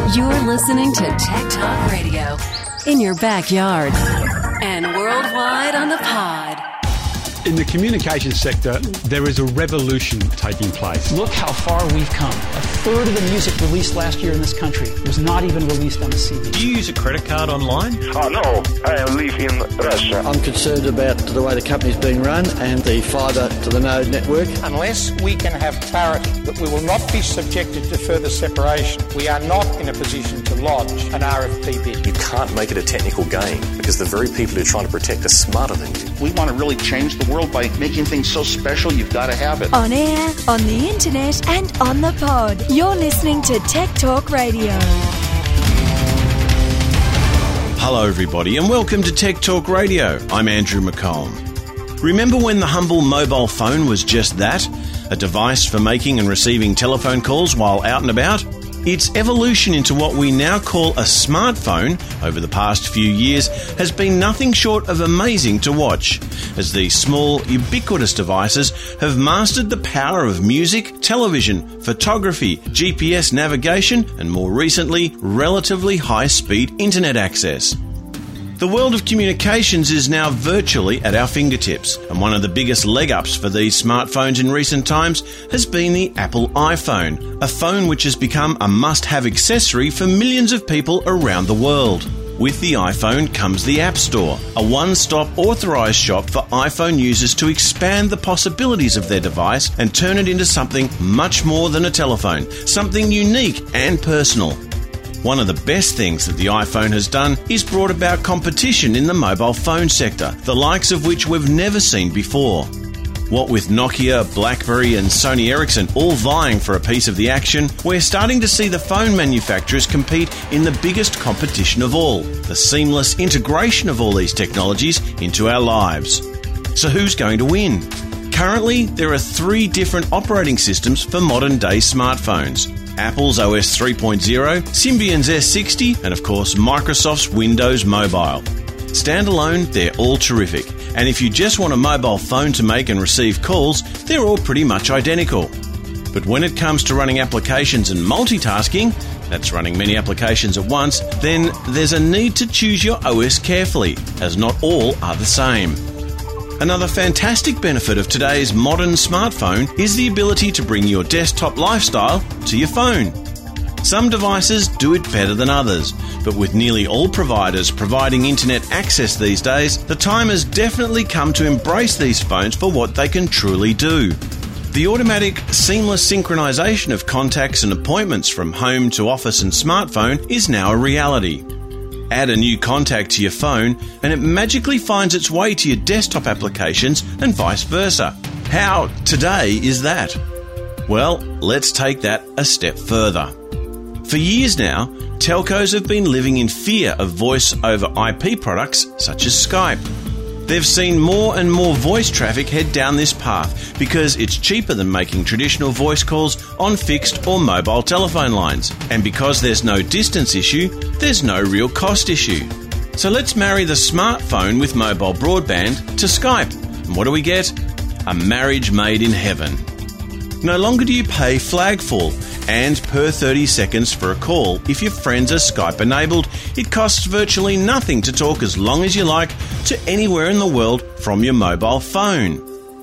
You're listening to Tech Talk Radio in your backyard and worldwide on the pod. In the communications sector, there is a revolution taking place. Look how far we've come. A third of the music released last year in this country was not even released on a CD. Do you use a credit card online? Oh, no. I live in Russia. I'm concerned about the way the company's being run and the fibre to the node network. Unless we can have clarity that we will not be subjected to further separation, we are not in a position to lodge an RFP bid. You can't make it a technical game because the very people who are trying to protect are smarter than you. We want to really change the world by making things so special, you've got to have it. On air, on the internet, and on the pod. You're listening to Tech Talk Radio. Hello everybody and welcome to Tech Talk Radio. I'm Andrew McComb. Remember when the humble mobile phone was just that? A device for making and receiving telephone calls while out and about? Its evolution into what we now call a smartphone over the past few years has been nothing short of amazing to watch, as these small, ubiquitous devices have mastered the power of music, television, photography, GPS navigation, and more recently, relatively high-speed internet access. The world of communications is now virtually at our fingertips, and one of the biggest leg-ups for these smartphones in recent times has been the Apple iPhone, a phone which has become a must-have accessory for millions of people around the world. With the iPhone comes the App Store, a one-stop authorised shop for iPhone users to expand the possibilities of their device and turn it into something much more than a telephone, something unique and personal. One of the best things that the iPhone has done is brought about competition in the mobile phone sector, the likes of which we've never seen before. What with Nokia, BlackBerry and Sony Ericsson all vying for a piece of the action, we're starting to see the phone manufacturers compete in the biggest competition of all, the seamless integration of all these technologies into our lives. So who's going to win? Currently, there are 3 different operating systems for modern-day smartphones. Apple's OS 3.0, Symbian's S60, and of course Microsoft's Windows Mobile. Standalone, they're all terrific, and if you just want a mobile phone to make and receive calls, they're all pretty much identical. But when it comes to running applications and multitasking, that's running many applications at once, then there's a need to choose your OS carefully, as not all are the same. Another fantastic benefit of today's modern smartphone is the ability to bring your desktop lifestyle to your phone. Some devices do it better than others, but with nearly all providers providing internet access these days, the time has definitely come to embrace these phones for what they can truly do. The automatic, seamless synchronization of contacts and appointments from home to office and smartphone is now a reality. Add a new contact to your phone and it magically finds its way to your desktop applications and vice versa. How today is that? Well, let's take that a step further. For years now, telcos have been living in fear of voice over IP products such as Skype. They've seen more and more voice traffic head down this path because it's cheaper than making traditional voice calls on fixed or mobile telephone lines. And because there's no distance issue, there's no real cost issue. So let's marry the smartphone with mobile broadband to Skype. And what do we get? A marriage made in heaven. No longer do you pay flagfall and per 30 seconds for a call. If your friends are Skype enabled, it costs virtually nothing to talk as long as you like to anywhere in the world from your mobile phone.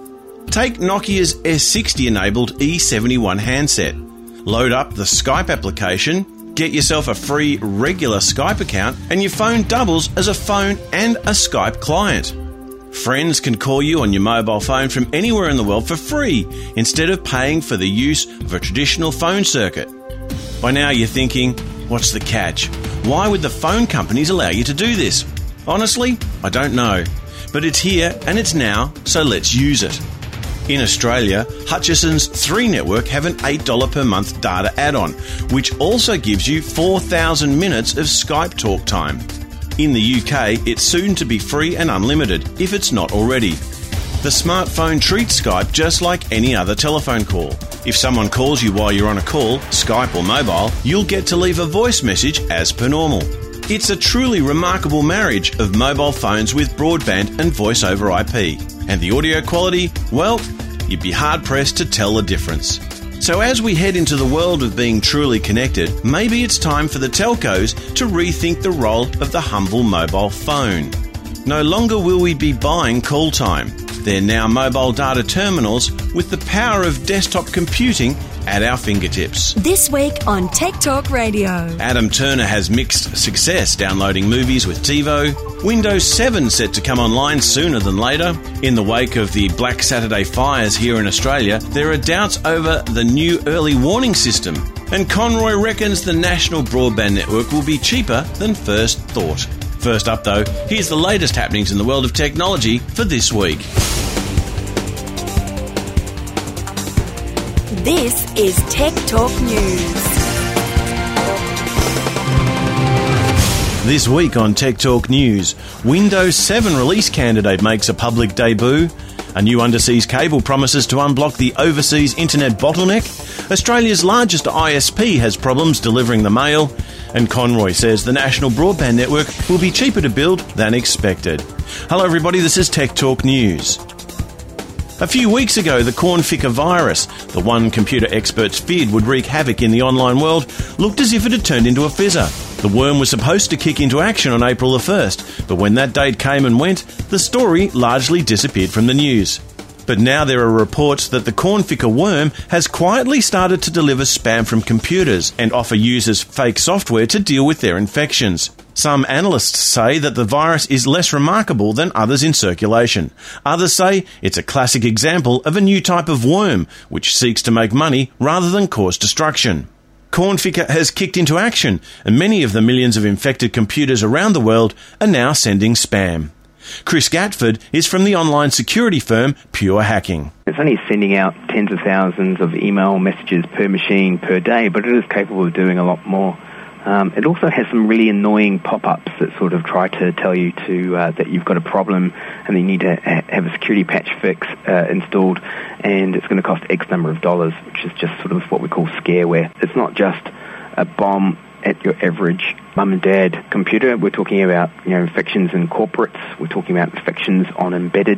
Take Nokia's S60 enabled E71 handset. Load up the Skype application, get yourself a free regular Skype account, and your phone doubles as a phone and a Skype client. Friends can call you on your mobile phone from anywhere in the world for free instead of paying for the use of a traditional phone circuit. By now you're thinking, what's the catch? Why would the phone companies allow you to do this? Honestly, I don't know. But it's here and it's now, so let's use it. In Australia, Hutchison's 3 network have an $8 per month data add-on, which also gives you 4,000 minutes of Skype talk time. In the UK, it's soon to be free and unlimited, if it's not already. The smartphone treats Skype just like any other telephone call. If someone calls you while you're on a call, Skype or mobile, you'll get to leave a voice message as per normal. It's a truly remarkable marriage of mobile phones with broadband and voice over IP. And the audio quality, well, you'd be hard-pressed to tell the difference. So as we head into the world of being truly connected, maybe it's time for the telcos to rethink the role of the humble mobile phone. No longer will we be buying call time. They're now mobile data terminals with the power of desktop computing at our fingertips. This week on Tech Talk Radio. Adam Turner has mixed success downloading movies with TiVo. Windows 7 set to come online sooner than later. In the wake of the Black Saturday fires here in Australia, there are doubts over the new early warning system. And Conroy reckons the national broadband network will be cheaper than first thought. First up though, here's the latest happenings in the world of technology for this week. This is Tech Talk News. This week on Tech Talk News, Windows 7 release candidate makes a public debut. A new underseas cable promises to unblock the overseas internet bottleneck. Australia's largest ISP has problems delivering the mail. And Conroy says the national broadband network will be cheaper to build than expected. Hello everybody, this is Tech Talk News. A few weeks ago, the Cornficker virus, the one computer experts feared would wreak havoc in the online world, looked as if it had turned into a fizzer. The worm was supposed to kick into action on April the 1st, but when that date came and went, the story largely disappeared from the news. But now there are reports that the Cornficker worm has quietly started to deliver spam from computers and offer users fake software to deal with their infections. Some analysts say that the virus is less remarkable than others in circulation. Others say it's a classic example of a new type of worm, which seeks to make money rather than cause destruction. Cornficker has kicked into action, and many of the millions of infected computers around the world are now sending spam. Chris Gatford is from the online security firm Pure Hacking. It's only sending out tens of thousands of email messages per machine per day, but it is capable of doing a lot more. It also has some really annoying pop-ups that sort of try to tell you that you've got a problem and you need to have a security patch fix installed, and it's going to cost X number of dollars, which is just sort of what we call scareware. It's not just a bomb at your average mum and dad computer. We're talking about infections in corporates. We're talking about infections on embedded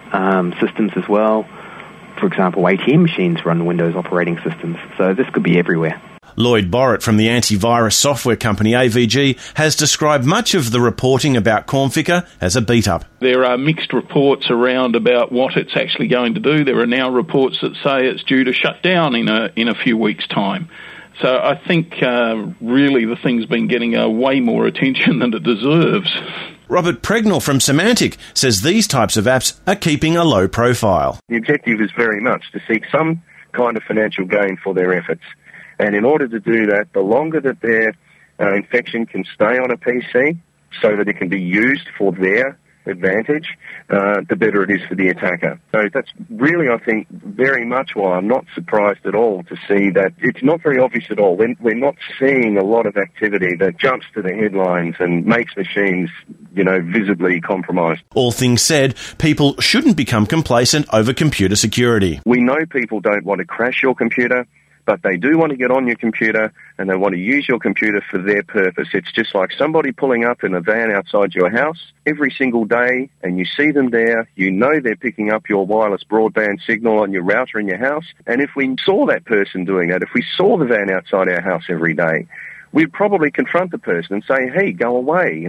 systems as well. For example, ATM machines run Windows operating systems, so this could be everywhere. Lloyd Borrett from the antivirus software company AVG has described much of the reporting about Cornficker as a beat-up. There are mixed reports around about what it's actually going to do. There are now reports that say it's due to shut down in a few weeks' time. So I think really the thing's been getting way more attention than it deserves. Robert Pregnell from Symantec says these types of apps are keeping a low profile. The objective is very much to seek some kind of financial gain for their efforts. And in order to do that, the longer that their infection can stay on a PC so that it can be used for their advantage, the better it is for the attacker. So that's really, I think, very much why I'm not surprised at all to see that it's not very obvious at all. We're not seeing a lot of activity that jumps to the headlines and makes machines, visibly compromised. All things said, people shouldn't become complacent over computer security. We know people don't want to crash your computer, but they do want to get on your computer and they want to use your computer for their purpose. It's just like somebody pulling up in a van outside your house every single day, and you see them there, they're picking up your wireless broadband signal on your router in your house. And if we saw that person doing that, if we saw the van outside our house every day, we'd probably confront the person and say, hey, go away,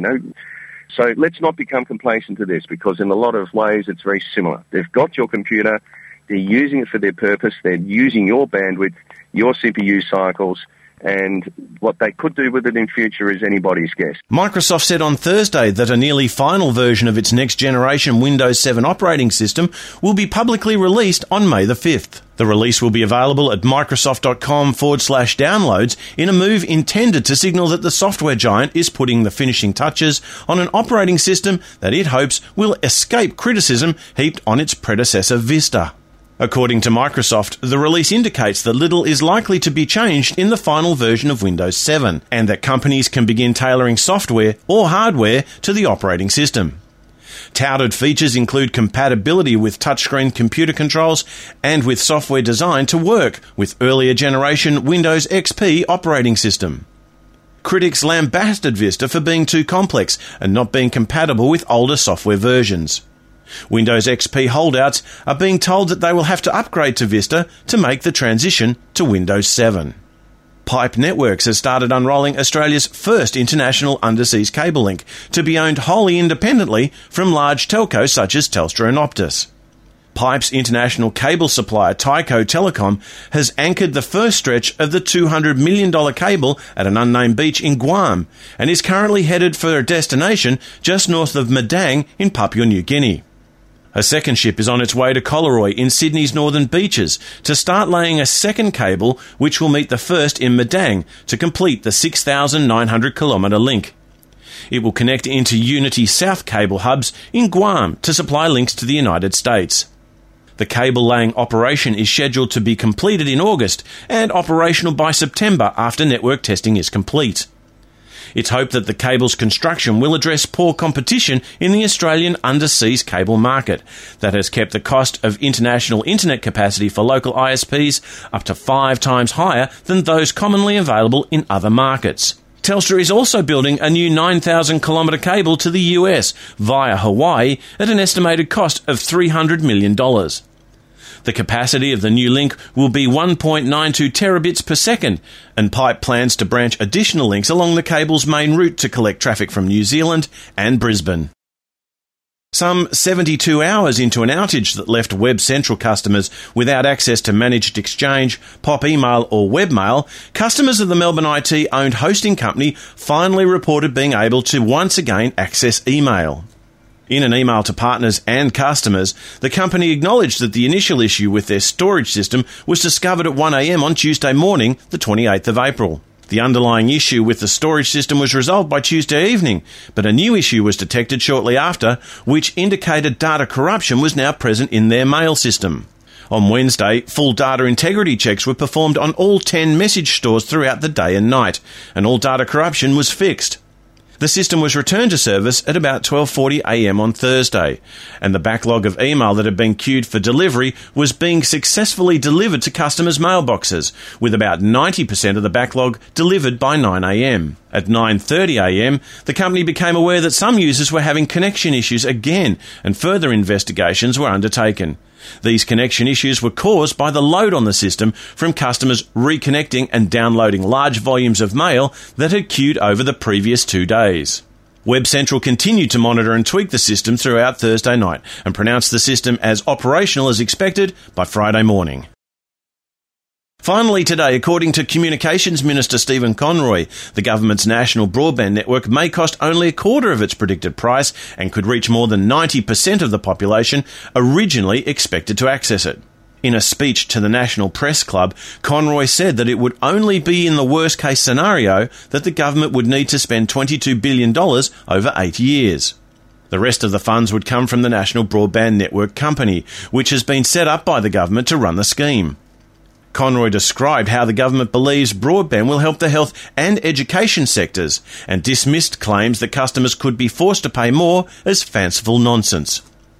So let's not become complacent to this, because in a lot of ways it's very similar. They've got your computer, they're using it for their purpose, they're using your bandwidth, your CPU cycles, and what they could do with it in future is anybody's guess. Microsoft said on Thursday that a nearly final version of its next-generation Windows 7 operating system will be publicly released on May the 5th. The release will be available at microsoft.com/downloads in a move intended to signal that the software giant is putting the finishing touches on an operating system that it hopes will escape criticism heaped on its predecessor Vista. According to Microsoft, the release indicates that little is likely to be changed in the final version of Windows 7, and that companies can begin tailoring software or hardware to the operating system. Touted features include compatibility with touchscreen computer controls and with software designed to work with earlier generation Windows XP operating system. Critics lambasted Vista for being too complex and not being compatible with older software versions. Windows XP holdouts are being told that they will have to upgrade to Vista to make the transition to Windows 7. Pipe Networks has started unrolling Australia's first international underseas cable link to be owned wholly independently from large telcos such as Telstra and Optus. Pipe's international cable supplier Tyco Telecom has anchored the first stretch of the $200 million cable at an unnamed beach in Guam and is currently headed for a destination just north of Madang in Papua New Guinea. A second ship is on its way to Collaroy in Sydney's northern beaches to start laying a second cable which will meet the first in Madang to complete the 6,900-kilometre link. It will connect into Unity South cable hubs in Guam to supply links to the United States. The cable laying operation is scheduled to be completed in August and operational by September after network testing is complete. It's hoped that the cable's construction will address poor competition in the Australian underseas cable market that has kept the cost of international internet capacity for local ISPs up to 5 times higher than those commonly available in other markets. Telstra is also building a new 9,000-kilometre cable to the US via Hawaii at an estimated cost of $300 million. The capacity of the new link will be 1.92 terabits per second, and Pipe plans to branch additional links along the cable's main route to collect traffic from New Zealand and Brisbane. Some 72 hours into an outage that left Web Central customers without access to Managed Exchange, Pop Email or Webmail, customers of the Melbourne IT-owned hosting company finally reported being able to once again access email. In an email to partners and customers, the company acknowledged that the initial issue with their storage system was discovered at 1 a.m. on Tuesday morning, the 28th of April. The underlying issue with the storage system was resolved by Tuesday evening, but a new issue was detected shortly after, which indicated data corruption was now present in their mail system. On Wednesday, full data integrity checks were performed on all 10 message stores throughout the day and night, and all data corruption was fixed. The system was returned to service at about 12:40 a.m. on Thursday, and the backlog of email that had been queued for delivery was being successfully delivered to customers' mailboxes, with about 90% of the backlog delivered by 9 a.m. At 9:30 a.m, the company became aware that some users were having connection issues again, and further investigations were undertaken. These connection issues were caused by the load on the system from customers reconnecting and downloading large volumes of mail that had queued over the previous 2 days. Web Central continued to monitor and tweak the system throughout Thursday night and pronounced the system as operational as expected by Friday morning. Finally today, according to Communications Minister Stephen Conroy, the government's national broadband network may cost only a quarter of its predicted price and could reach more than 90% of the population originally expected to access it. In a speech to the National Press Club, Conroy said that it would only be in the worst-case scenario that the government would need to spend $22 billion over 8 years. The rest of the funds would come from the National Broadband Network Company, which has been set up by the government to run the scheme. Conroy described how the government believes broadband will help the health and education sectors and dismissed claims that customers could be forced to pay more as fanciful nonsense.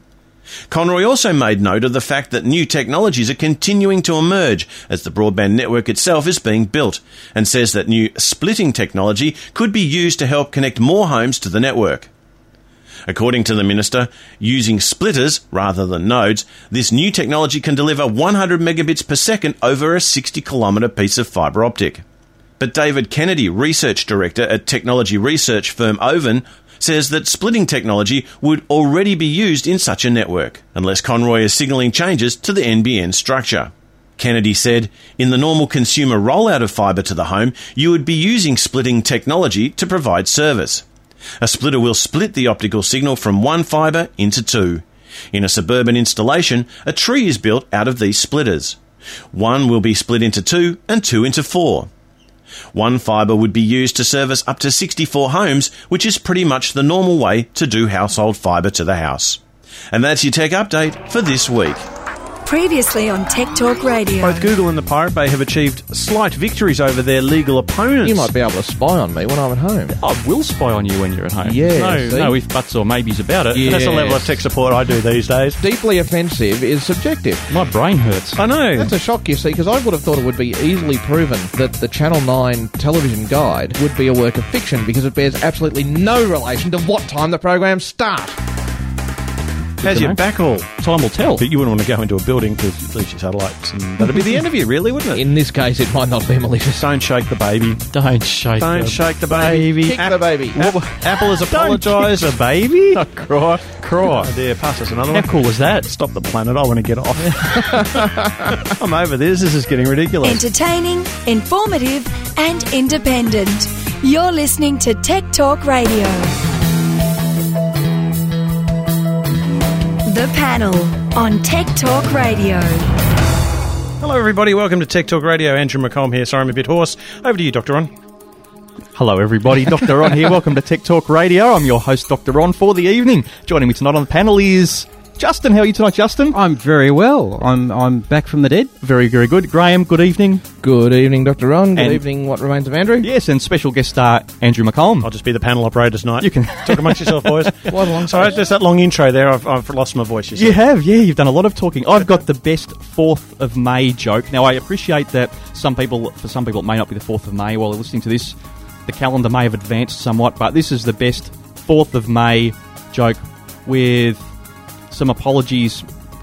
Conroy also made note of the fact that new technologies are continuing to emerge as the broadband network itself is being built, and says that new splitting technology could be used to help connect more homes to the network. According to the minister, using splitters rather than nodes, this new technology can deliver 100 megabits per second over a 60-kilometre piece of fibre optic. But David Kennedy, research director at technology research firm Oven, says that splitting technology would already be used in such a network, unless Conroy is signalling changes to the NBN structure. Kennedy said, in the normal consumer rollout of fibre to the home, you would be using splitting technology to provide service. A splitter will split the optical signal from one fibre into 2. In a suburban installation, a tree is built out of these splitters. One will be split into 2 and 2 into 4. One fibre would be used to service up to 64 homes, which is pretty much the normal way to do household fibre to the house. And that's your tech update for this week. Previously on Tech Talk Radio. Both Google and the Pirate Bay have achieved slight victories over their legal opponents. You might be able to spy on me when I'm at home. I will spy on you when you're at home. Yeah, no if buts or maybes about it. Yeah. That's the level of tech support I do these days. Deeply offensive is subjective. My brain hurts. I know. That's a shock, you see, because I would have thought it would be easily proven that the Channel 9 television guide would be a work of fiction because it bears absolutely no relation to what time the programs start. How's your back all? Time will tell. But you wouldn't want to go into a building because it leaves your satellites, and that'd be the end of you, really, wouldn't it? In this case, it might not be malicious. Don't shake the baby. Don't shake the baby. Kick the baby. Apple has apologised. Don't kick the baby. Oh, cry. Cry. Oh, dear, pass us another one. How cool is that? Stop the planet. I want to get off. I'm over this. This is getting ridiculous. Entertaining, informative, and independent. You're listening to Tech Talk Radio. The Panel on Tech Talk Radio. Hello, everybody. Welcome to Tech Talk Radio. Andrew McComb here. Sorry, I'm a bit hoarse. Over to you, Dr. Ron. Hello, everybody. Dr. Ron here. Welcome to Tech Talk Radio. I'm your host, Dr. Ron, for the evening. Joining me tonight on the panel is Justin. How are you tonight, Justin? I'm very well. I'm back from the dead. Very, very good. Graham, good evening. Good evening, Dr. Ron. Good evening, what remains of Andrew. Yes, and special guest star, Andrew McComb. I'll just be the panel operator tonight. You can talk amongst yourself, boys. Quite a long Sorry, just that long intro there. I've lost my voice. You have, yeah. You've done a lot of talking. I've got the best 4th of May joke. Now, I appreciate that for some people, it may not be the 4th of May while they're listening to this. The calendar may have advanced somewhat, but this is the best 4th of May joke with some apologies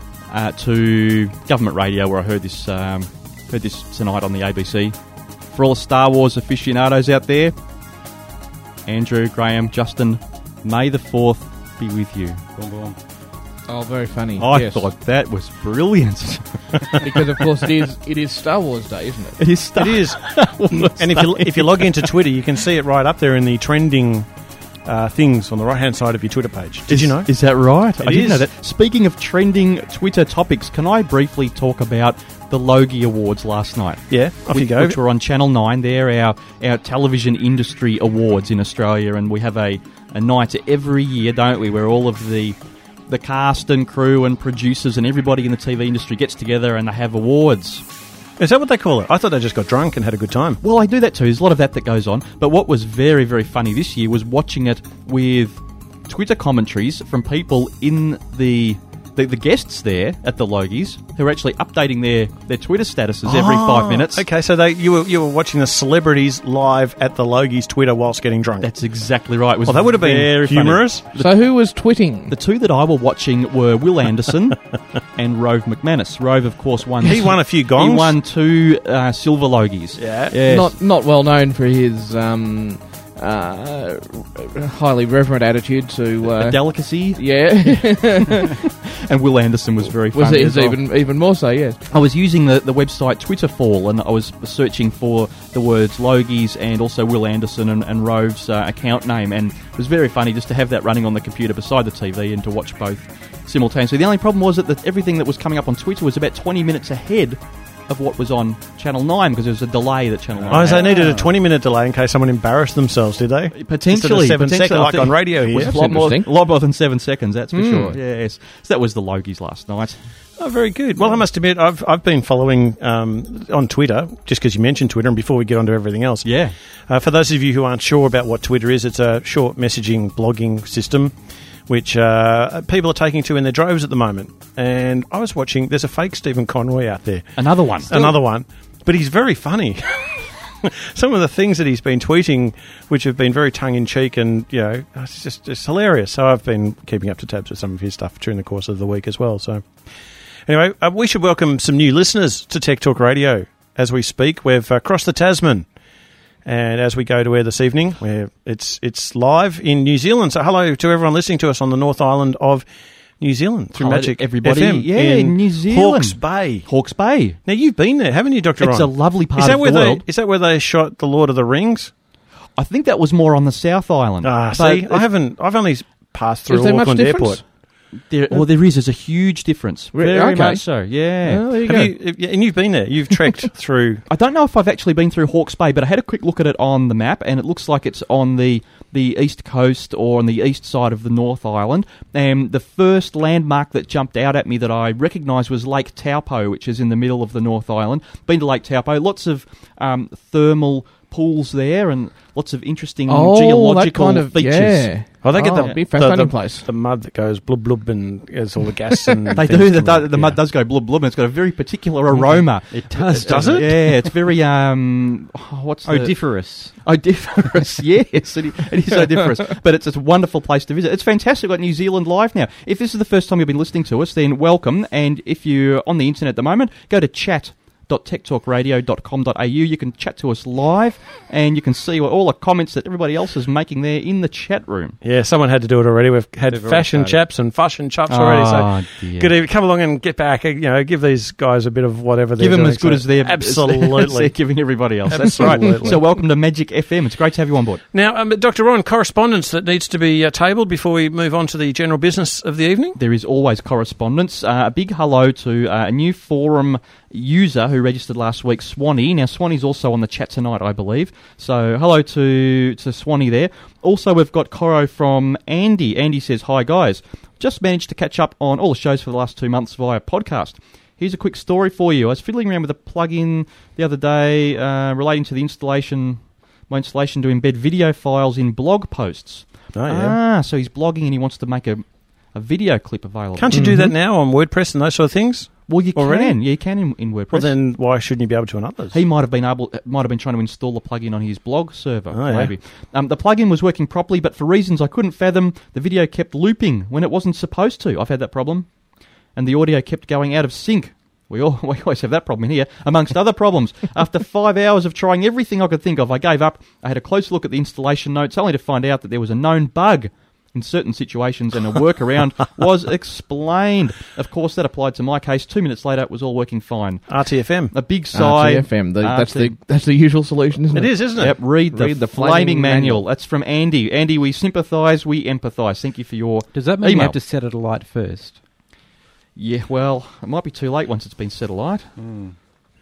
to government radio, where I heard this tonight on the ABC. For all the Star Wars aficionados out there, Andrew, Graham, Justin, May the 4th be with you. Oh, very funny. I thought that was brilliant. Because, of course, it is Star Wars Day, isn't it? It is Star Wars And if you log into Twitter, you can see it right up there in the trending things on the right-hand side of your Twitter page. Did you know? Is that right? I didn't is. know that. Speaking of trending Twitter topics, can I briefly talk about the Logie Awards last night? Yeah, off you go. Which were on Channel 9. They're our television industry awards in Australia, and we have a night every year, don't we, where all of the cast and crew and producers and everybody in the TV industry gets together and they have awards. Is that what they call it? I thought they just got drunk and had a good time. Well, I do that too. There's a lot of that goes on. But what was very, very funny this year was watching it with Twitter commentaries from people in the guests there at the Logies who are actually updating their Twitter statuses every 5 minutes. Okay, so you were watching the celebrities live at the Logies Twitter whilst getting drunk. That's exactly right. It was that would have been humorous. So who was twitting? The two that I were watching were Will Anderson and Rove McManus. Rove, of course, won. He won a few gongs. He won 2 silver Logies. Yeah. Yes. Not well known for his highly reverent attitude to a delicacy. Yeah. And Will Anderson was very funny. Was even more so, yes. I was using the website Twitterfall, and I was searching for the words Logies and also Will Anderson and Rove's account name, and it was very funny just to have that running on the computer beside the TV and to watch both simultaneously. The only problem was that everything that was coming up on Twitter was about 20 minutes ahead of what was on Channel 9, because there was a delay that Channel 9 had. So they needed a 20 minute delay in case someone embarrassed themselves, did they? Potentially. 7 seconds, like on radio here. A lot more than 7 seconds, that's for sure. Yes. So that was the Logies last night. Oh, very good. Well, I must admit, I've been following on Twitter, just because you mentioned Twitter, and before we get on to everything else. Yeah. For those of you who aren't sure about what Twitter is, it's a short messaging blogging system which people are taking to in their droves at the moment. And I was watching, there's a fake Stephen Conroy out there. Another one. But he's very funny. Some of the things that he's been tweeting, which have been very tongue-in-cheek and, it's just hilarious. So I've been keeping up to tabs with some of his stuff during the course of the week as well. So anyway, we should welcome some new listeners to Tech Talk Radio as we speak. We've crossed the Tasman. And as we go to air this evening, where it's live in New Zealand. So hello to everyone listening to us on the North Island of New Zealand through Magic everybody. FM in New Zealand. Hawke's Bay. Now, you've been there, haven't you, Dr. Ron? It's a lovely part of the world. Is that where they shot The Lord of the Rings? I think that was more on the South Island. See, I've only passed through Auckland Airport. There is. There's a huge difference. Very okay. much so, yeah. Oh, there you go. And you've been there. You've trekked through... I don't know if I've actually been through Hawke's Bay, but I had a quick look at it on the map, and it looks like it's on the east coast or on the east side of the North Island. And the first landmark that jumped out at me that I recognised was Lake Taupo, which is in the middle of the North Island. Been to Lake Taupo. Lots of thermal pools there and lots of interesting geological that kind of, features. Yeah. Oh, they get be a fascinating place. The mud that goes blub blub and has all the gas and they do. The mud does go blub blub, and it's got a very particular aroma. It does. Does it? Yeah, it's very what's odoriferous. Odoriferous, yes, it is odoriferous. But it's a wonderful place to visit. It's fantastic. We've got New Zealand live now. If this is the first time you've been listening to us, then welcome. And if you're on the internet at the moment, go to chat.techtalkradio.com.au. You can chat to us live, and you can see all the comments that everybody else is making there in the chat room. Yeah, someone had to do it already. We've had fashion chaps and fashion chops already. So good evening. Come along and get back. Give these guys a bit of whatever they're doing. Give them as good as they're absolutely giving everybody else. That's right. So welcome to Magic FM. It's great to have you on board. Now, Dr. Ron, correspondence that needs to be tabled before we move on to the general business of the evening? There is always correspondence. A big hello to a new forum user who registered last week, Swanee. Now, Swanee's also on the chat tonight, I believe. So, hello to Swanee there. Also, we've got Coro from Andy. Andy says, hi, guys. Just managed to catch up on all the shows for the last 2 months via podcast. Here's a quick story for you. I was fiddling around with a plugin the other day relating to my installation to embed video files in blog posts. Oh, yeah. So he's blogging and he wants to make a video clip available. Can't you do that now on WordPress and those sort of things? Well, you already? can. Yeah, you can in WordPress. Well, then why shouldn't you be able to on others? He might have been trying to install the plugin on his blog server, maybe. Yeah. The plugin was working properly, but for reasons I couldn't fathom, the video kept looping when it wasn't supposed to. I've had that problem. And the audio kept going out of sync. We always have that problem in here, amongst other problems. After 5 hours of trying everything I could think of, I gave up. I had a close look at the installation notes, only to find out that there was a known bug in certain situations, and a workaround was explained. Of course, that applied to my case. 2 minutes later, it was all working fine. RTFM. A big sigh. RTFM. That's the usual solution, isn't it? It is, isn't it? Yep. Read the flaming manual. That's from Andy. Andy, we sympathise, we empathise. Thank you for your Does that mean email. you have to set it alight first? Yeah, well, it might be too late once it's been set alight. You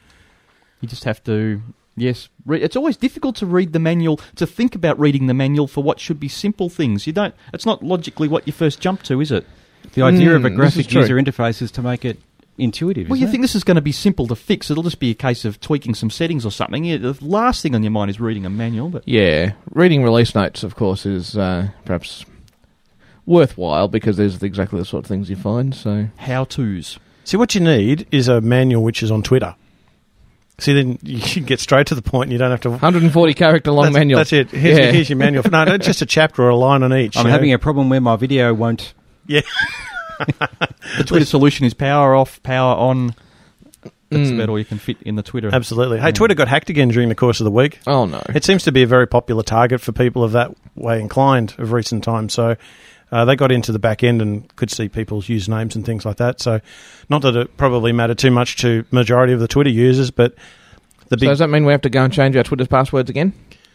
just have to... Yes, it's always difficult to read the manual, to think about reading the manual for what should be simple things. It's not logically what you first jump to, is it? The idea of a graphic user interface is to make it intuitive. Well, you think this is going to be simple to fix. It'll just be a case of tweaking some settings or something. The last thing on your mind is reading a manual. But yeah, reading release notes, of course, is perhaps worthwhile because there's exactly the sort of things you find. So how-tos. See, what you need is a manual which is on Twitter. See, then you can get straight to the point and you don't have to... 140 character long manual. That's it. Here's your manual. No, just a chapter or a line on each. I'm having a problem where my video won't... Yeah. The Twitter solution is power off, power on. That's about all you can fit in the Twitter. Absolutely. Hey, Twitter got hacked again during the course of the week. Oh, no. It seems to be a very popular target for people of that way inclined of recent times. So... they got into the back end and could see people's usernames and things like that. So, not that it probably mattered too much to majority of the Twitter users, but So does that mean we have to go and change our Twitter's passwords again?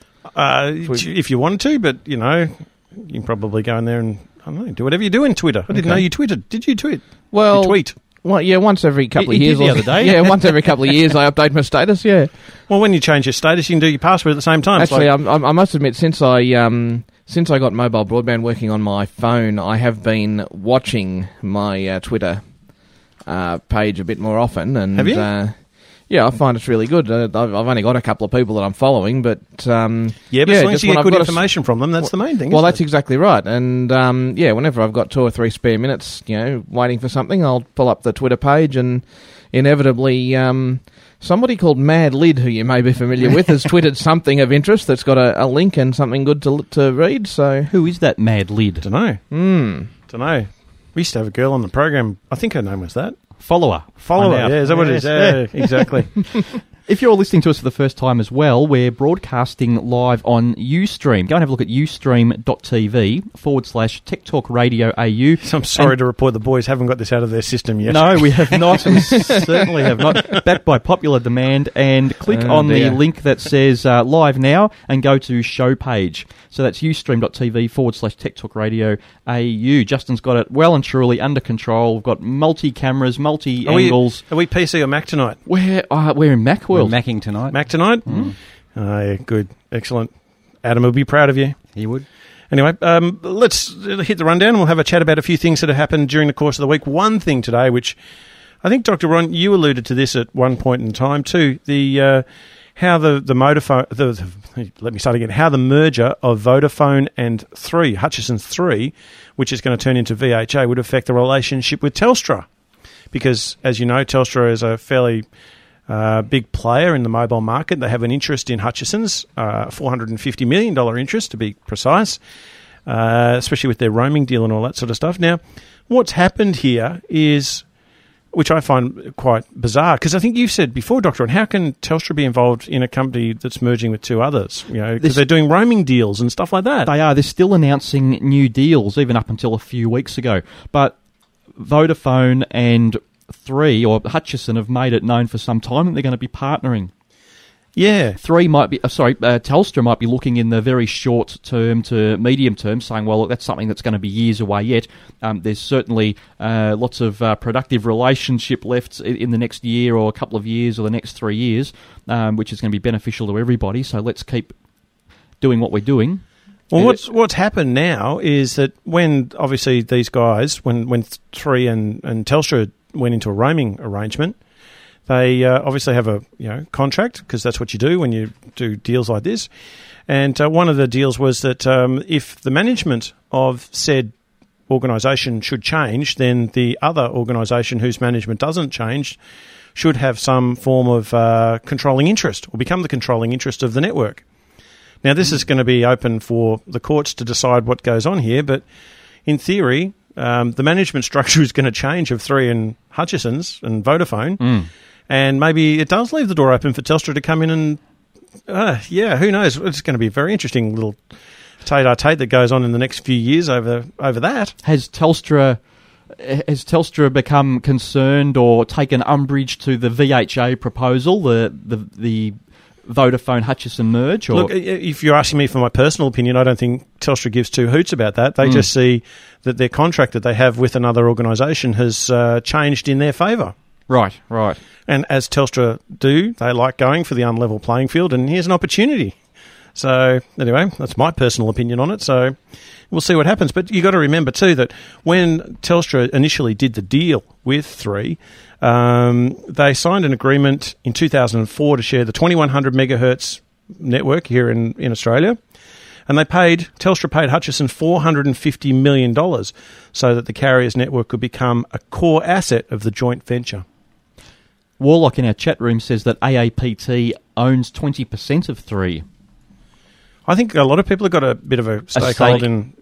If you wanted to, but you can probably go in there and I don't know, do whatever you do in Twitter. I didn't know you tweeted. Did you tweet? Well, you tweet. Well, yeah, once every couple of years. Did the other day. Yeah, once every couple of years I update my status. Yeah. Well, when you change your status, you can do your password at the same time. Actually, I must admit, since I got mobile broadband working on my phone, I have been watching my Twitter page a bit more often. And, have you? Yeah, I find it's really good. I've only got a couple of people that I'm following, but... but as long as you get good information from them, that's the main thing, Well, that's exactly right. And, whenever I've got 2 or 3 spare minutes, waiting for something, I'll pull up the Twitter page and inevitably... somebody called Mad Lid, who you may be familiar with, has tweeted something of interest that's got a link and something good to read. So, who is that Mad Lid? Don't know. Don't know. We used to have a girl on the program. I think her name was that. Follower. Yeah, is that what it is? Yeah, exactly. If you're listening to us for the first time as well, we're broadcasting live on Ustream. Go and have a look at ustream.tv/Tech Talk Radio AU. I'm sorry to report the boys haven't got this out of their system yet. No, we have not. We certainly have not. Backed by popular demand. And click on the link that says live now and go to show page. So that's ustream.tv/Tech Talk Radio AU. Justin's got it well and truly under control. We've got multi-cameras, multi-angles. Are we PC or Mac tonight? We're in Mac world. We're Macking tonight. Mac tonight? Oh, yeah, good. Excellent. Adam will be proud of you. He would. Anyway, let's hit the rundown and we'll have a chat about a few things that have happened during the course of the week. One thing today, which I think, Dr. Ron, you alluded to this at one point in time too, the how the let me start again. How the merger of Vodafone and Hutchison's 3, which is going to turn into VHA, would affect the relationship with Telstra, because as you know, Telstra is a fairly big player in the mobile market. They have an interest in Hutchison's, $450 million interest to be precise, especially with their roaming deal and all that sort of stuff. Now, what's happened here is, which I find quite bizarre, because I think you've said before, Doctor, and how can Telstra be involved in a company that's merging with two others? You know, because they're doing roaming deals and stuff like that. They are. They're still announcing new deals, even up until a few weeks ago. But Vodafone and Hutchison have made it known for some time that they're going to be partnering. Yeah. Telstra might be looking in the very short term to medium term, saying, well, look, that's something that's going to be years away yet. There's certainly lots of productive relationship left in the next year or a couple of years or the next 3 years, which is going to be beneficial to everybody. So let's keep doing what we're doing. Well, what's happened now is that when, obviously, these guys, when Three and Telstra went into a roaming arrangement, they obviously have a contract, because that's what you do when you do deals like this. And one of the deals was that if the management of said organisation should change, then the other organisation whose management doesn't change should have some form of controlling interest, or become the controlling interest of the network. Now, this is going to be open for the courts to decide what goes on here, but in theory, the management structure is going to change of Three and Hutchison's and Vodafone. And maybe it does leave the door open for Telstra to come in and, who knows? It's going to be a very interesting little tete-a-tete that goes on in the next few years over that. Has Telstra become concerned or taken umbrage to the VHA proposal, the Vodafone Hutchison merge? Or? Look, if you're asking me for my personal opinion, I don't think Telstra gives two hoots about that. They just see that their contract that they have with another organisation has changed in their favour. Right. And as Telstra do, they like going for the unlevel playing field, and here's an opportunity. So, anyway, that's my personal opinion on it. So, we'll see what happens. But you got to remember, too, that when Telstra initially did the deal with Three, they signed an agreement in 2004 to share the 2100 megahertz network here in Australia. And Telstra paid Hutchison $450 million so that the carrier's network could become a core asset of the joint venture. Warlock in our chat room says that AAPT owns 20% of Three. I think a lot of people have got a bit of a stakehold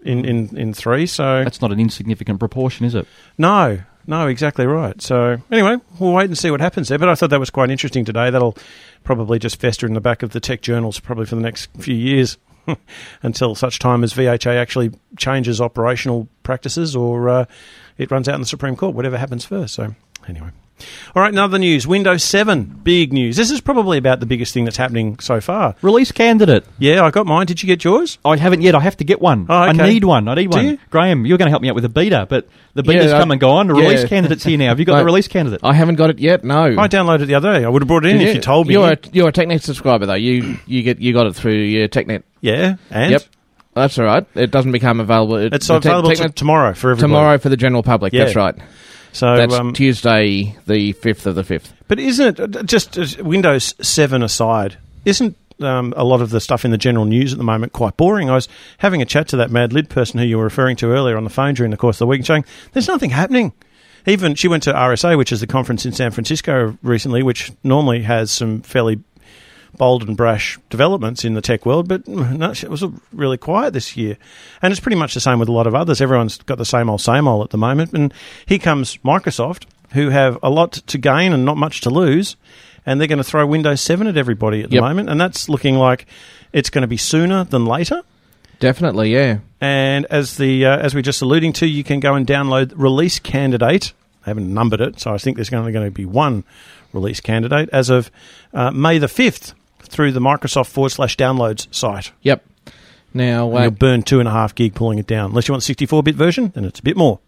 in Three, so... That's not an insignificant proportion, is it? No, exactly right. So, anyway, we'll wait and see what happens there. But I thought that was quite interesting today. That'll probably just fester in the back of the tech journals probably for the next few years until such time as VHA actually changes operational practices or it runs out in the Supreme Court, whatever happens first. So, anyway. All right, another news. Windows 7, big news. This is probably about the biggest thing that's happening so far. Release candidate. Yeah, I got mine. Did you get yours? I haven't yet. I have to get one. Oh, okay. I need one. Do you? Graham, you're going to help me out with the beta, but the beta's come and gone. The release candidate's here now. Have you got the release candidate? I haven't got it yet, no. I downloaded it the other day. I would have brought it in if you told me. You're a TechNet subscriber, though. You got it through your TechNet. Yeah, and? Yep. That's all right. It doesn't become available. It's available tomorrow for everybody. Tomorrow for the general public. Yeah. That's right. So that's Tuesday, the 5th of the 5th. But isn't it, just Windows 7 aside, isn't a lot of the stuff in the general news at the moment quite boring? I was having a chat to that Mad Lid person who you were referring to earlier on the phone during the course of the week, and saying there's nothing happening. Even she went to RSA, which is the conference in San Francisco recently, which normally has some fairly bold and brash developments in the tech world, but no, it was really quiet this year. And it's pretty much the same with a lot of others. Everyone's got the same old at the moment. And here comes Microsoft, who have a lot to gain and not much to lose, and they're going to throw Windows 7 at everybody at the moment, and that's looking like it's going to be sooner than later. Definitely, yeah. And as we just alluding to, you can go and download Release Candidate. They haven't numbered it, so I think there's only going to be one release candidate as of May the 5th. Through the Microsoft /downloads site. Yep. Now you'll burn 2.5 gig pulling it down. Unless you want the 64-bit version, then it's a bit more.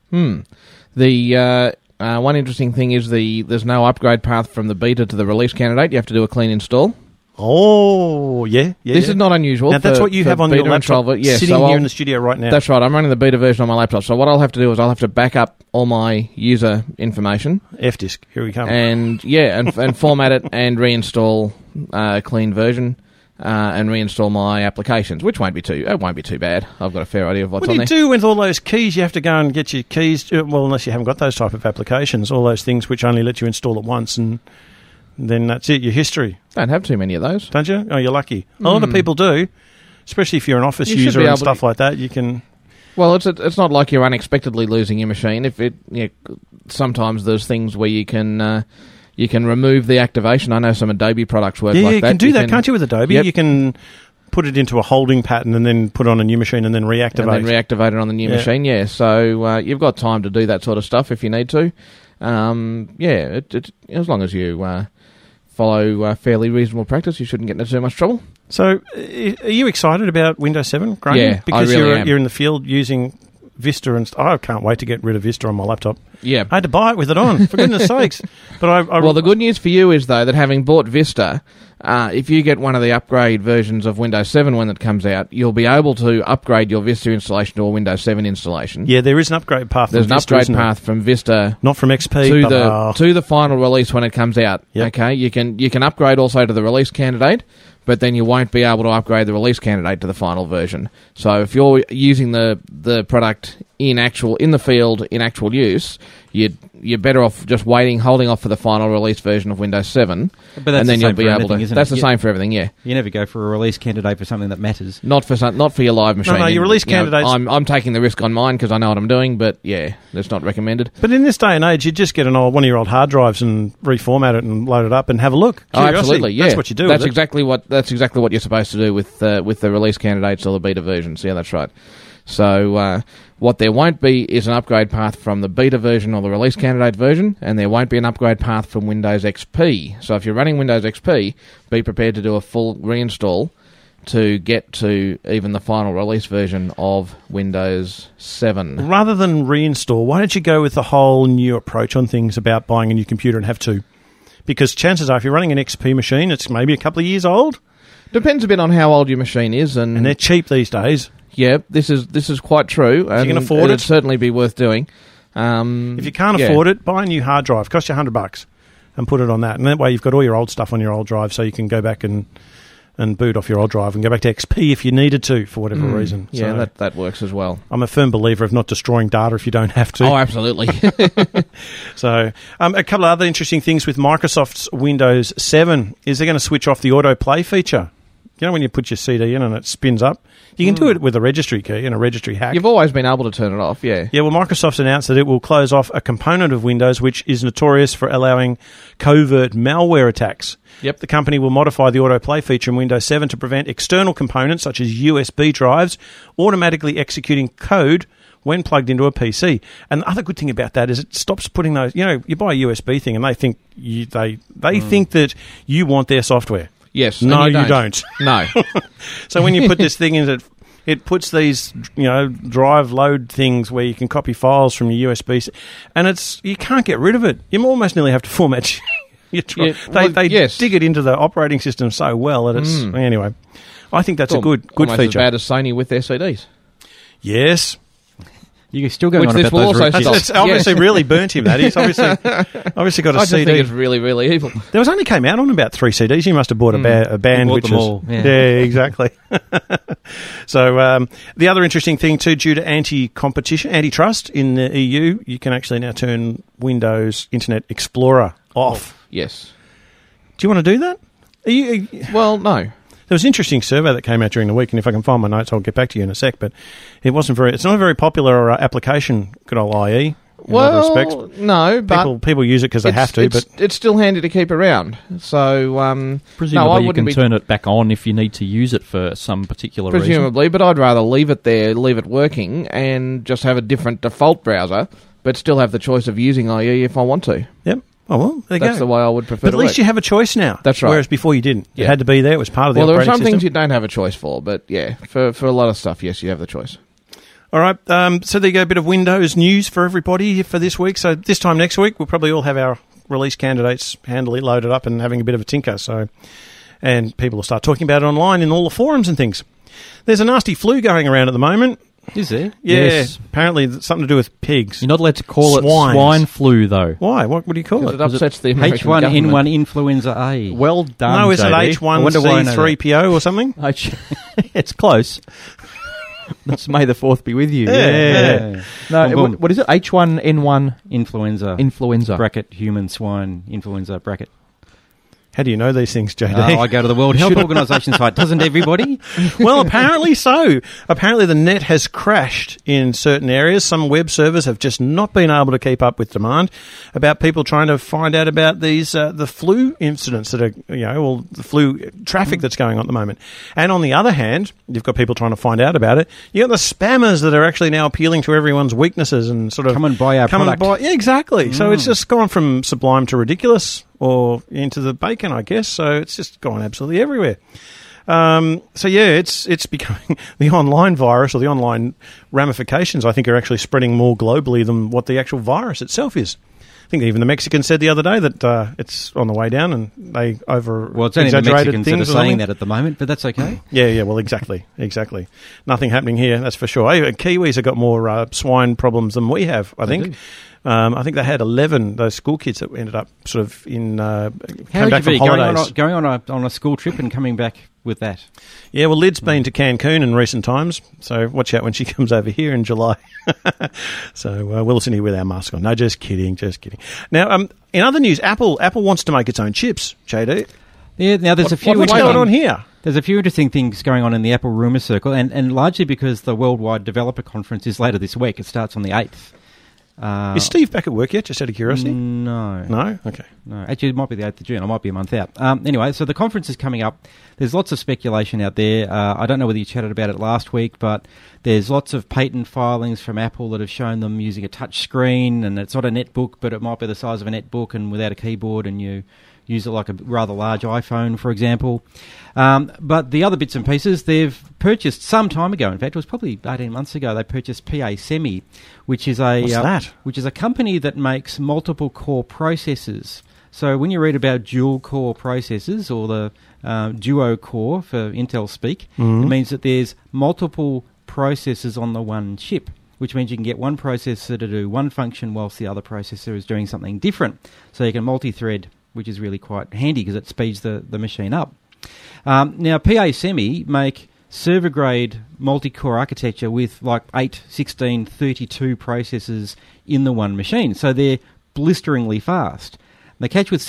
The one interesting thing is there's no upgrade path from the beta to the release candidate. You have to do a clean install. Oh, yeah. This is not unusual. Now, that's what you have on your laptop sitting here in the studio right now. That's right. I'm running the beta version on my laptop. So what I'll have to do is I'll have to back up all my user information. F-disk. Here we come. And, and format it and reinstall a clean version. And reinstall my applications, which won't be too bad. I've got a fair idea of what's on there. What do you do with all those keys? You have to go and get your keys. Well, unless you haven't got those type of applications, all those things which only let you install it once, and then that's it. Your history. Don't have too many of those, don't you? Oh, you're lucky. A lot of people do, especially if you're an office user and stuff like that. You can. Well, it's not like you're unexpectedly losing your machine. Sometimes there's things where you can. You can remove the activation. I know some Adobe products work like that. Yeah, you can do that, can't you, with Adobe? Yep. You can put it into a holding pattern and then put it on a new machine and then reactivate. And then reactivate it on the new machine, yeah. So you've got time to do that sort of stuff if you need to. As long as you follow fairly reasonable practice, you shouldn't get into too much trouble. So are you excited about Windows 7, Graham? Yeah, because I really am. You're in the field using Vista and I can't wait to get rid of Vista on my laptop. Yeah, I had to buy it with it on, for goodness sakes. But well, the good news for you is though that having bought Vista, if you get one of the upgrade versions of Windows 7 when it comes out, you'll be able to upgrade your Vista installation to a Windows 7 installation. Yeah, there is an upgrade path. There's an upgrade path from Vista, not from XP, to the final release when it comes out. Yep. Okay, you can upgrade also to the release candidate. But then you won't be able to upgrade the release candidate to the final version. So if you're using the product in the field in actual use, you're better off just holding off for the final release version of Windows 7, and then you'll be able to. That's the same for everything. Yeah, you never go for a release candidate for something that matters. Not for your live machine. No, your release candidates. I'm taking the risk on mine because I know what I'm doing, but yeah, that's not recommended. But in this day and age, you just get one of your old hard drives and reformat it and load it up and have a look. Oh, absolutely, yeah. That's what you do. That's exactly what you're supposed to do with the release candidates or the beta versions. Yeah, that's right. So what there won't be is an upgrade path from the beta version or the release candidate version, and there won't be an upgrade path from Windows XP. So if you're running Windows XP, be prepared to do a full reinstall to get to even the final release version of Windows 7. Rather than reinstall, why don't you go with the whole new approach on things about buying a new computer and have two? Because chances are, if you're running an XP machine, it's maybe a couple of years old. Depends a bit on how old your machine is, and they're cheap these days. Yeah, this is quite true. If you can afford it, it'd certainly be worth doing. If you can't afford it, buy a new hard drive. Cost you $100, and put it on that. And that way, you've got all your old stuff on your old drive, so you can go back and boot off your old drive and go back to XP if you needed to for whatever reason. Yeah, so that works as well. I'm a firm believer of not destroying data if you don't have to. Oh, absolutely. So, a couple of other interesting things with Microsoft's Windows 7 is they're going to switch off the autoplay feature. You know when you put your CD in and it spins up? You can do it with a registry key and a registry hack. You've always been able to turn it off, yeah. Yeah, well, Microsoft's announced that it will close off a component of Windows which is notorious for allowing covert malware attacks. Yep. The company will modify the autoplay feature in Windows 7 to prevent external components such as USB drives automatically executing code when plugged into a PC. And the other good thing about that is it stops putting those... You know, you buy a USB thing and they think they think that you want their software. Yes. No, you don't. No. So when you put this thing in, it puts these, drive load things where you can copy files from your USB, and you can't get rid of it. You almost nearly have to format your drive. They dig it into the operating system so well that it's... Anyway, I think that's a good almost feature. As bad as Sony with their CDs. Yes. You're still going on about those. It's obviously really burnt him, that. He's obviously got a CD. I just think it's really, really evil. There was only came out on about 3 CDs. You must have bought a band which was... All. Yeah, exactly. So the other interesting thing too, due to antitrust in the EU, you can actually now turn Windows Internet Explorer off. Yes. Do you want to do that? Well, no. There was an interesting survey that came out during the week, and if I can find my notes, I'll get back to you in a sec, but it's not a very popular application, good old IE, in other respects. No, but... People use it because they have to, but... It's still handy to keep around, so... Presumably you can turn it back on if you need to use it for some particular reason. Presumably, but I'd rather leave it there, leave it working, and just have a different default browser, but still have the choice of using IE if I want to. Yep. Oh, well, there you go. That's the way I would prefer But at least you have a choice now. That's right. Whereas before you didn't. You had to be there. It was part of the operating system. Well, there are some things you don't have a choice for, but yeah, for a lot of stuff, yes, you have the choice. All right, so there you go, a bit of Windows news for everybody for this week. So this time next week, we'll probably all have our release candidates handily loaded up and having a bit of a tinker. So And people will start talking about it online in all the forums and things. There's a nasty flu going around at the moment. Is there? Yeah, Yes. apparently it's something to do with pigs. You're not allowed to call Swines. it swine flu, though. Why? What do you call it? It upsets the American H1N1 government. influenza A. Well done, No, is it JD. I wonder why I know that. H1Z3PO or something? It's close. That's May the 4th be with you. Yeah. No, Boom, boom. what is it? H1N1 Influenza. influenza. Bracket human swine influenza bracket. How do you know these things, JD? I go to the World Health Organisation site. Doesn't everybody? Well, apparently so. Apparently the net has crashed in certain areas. Some web servers have just not been able to keep up with demand about people trying to find out about these the flu incidents that are, or the flu traffic that's going on at the moment. And on the other hand, you've got people trying to find out about it. You've got the spammers that are actually now appealing to everyone's weaknesses and sort of... Come and buy our product. Yeah, exactly. So it's just gone from sublime to ridiculous, or into the bacon, I guess. So it's just gone absolutely everywhere. It's becoming the online virus, or the online ramifications, I think, are actually spreading more globally than what the actual virus itself is. I think even the Mexicans said the other day that it's on the way down, and they over Well, it's only the exaggerated Mexicans that are things or saying something. that at the moment, but that's okay. Yeah, well, exactly. Nothing happening here, that's for sure. Hey, Kiwis have got more swine problems than we have, I think. I think they had 11, those school kids that ended up sort of in How came would back you be from holidays. going on a school trip and coming back with that? Yeah, well, Lid's been to Cancun in recent times, so watch out when she comes over here in July. So we'll sit here with our mask on. No, just kidding. Now, in other news, Apple wants to make its own chips, JD. Yeah, now there's a few... What's going on here? There's a few interesting things going on in the Apple rumour circle, and largely because the Worldwide Developer Conference is later this week. It starts on the 8th. Is Steve back at work yet, just out of curiosity? No. No? Okay. No, actually, it might be the 8th of June. I might be a month out. Anyway, so the conference is coming up. There's lots of speculation out there. I don't know whether you chatted about it last week, but there's lots of patent filings from Apple that have shown them using a touch screen, and it's not a netbook, but it might be the size of a netbook and without a keyboard, and you use it like a rather large iPhone, for example. But the other bits and pieces, they've purchased some time ago. In fact, it was probably 18 months ago. They purchased PA Semi, which is a What's that? Which is a company that makes multiple core processors. So when you read about dual core processors, or the duo core for Intel speak, it means that there's multiple processors on the one chip, which means you can get one processor to do one function whilst the other processor is doing something different. So you can multi-thread, which is really quite handy because it speeds the machine up. Now, PA Semi make server-grade multi-core architecture with like 8, 16, 32 processors in the one machine. So they're blisteringly fast. The catch with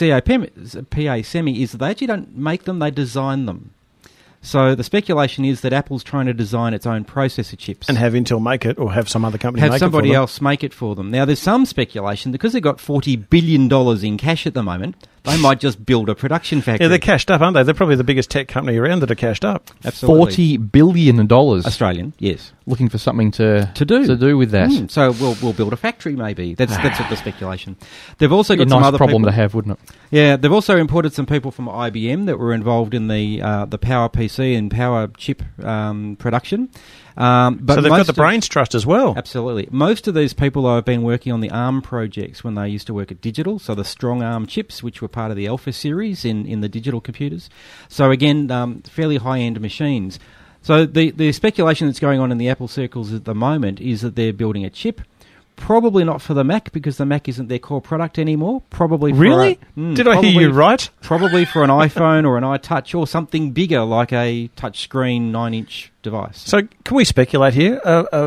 PA Semi is that they actually don't make them, they design them. So the speculation is that Apple's trying to design its own processor chips. And have Intel make it, or have some other company make it for them. Have somebody else make it for them. Now, there's some speculation, because they've got $40 billion in cash at the moment, they might just build a production factory. Yeah, they're cashed up, aren't they? They're probably the biggest tech company around that are cashed up. Absolutely. $40 billion. Australian, yes. Looking for something to do with that. So we'll build a factory, maybe. That's what the speculation. They've also got a some nice other problem people, to have, wouldn't it? Yeah, they've also imported some people from IBM that were involved in the Power PC and Power chip production. But so they've got the brains trust as well. Absolutely. Most of these people, though, have been working on the ARM projects when they used to work at Digital, so the strong ARM chips, which were part of the Alpha series in the Digital computers. So again, fairly high-end machines. So the speculation that's going on in the Apple circles at the moment is that they're building a chip. Probably not for the Mac, because the Mac isn't their core product anymore. Probably for really? Did I hear you right? Probably for an iPhone or an iTouch or something bigger, like a touchscreen 9-inch device. So can we speculate here?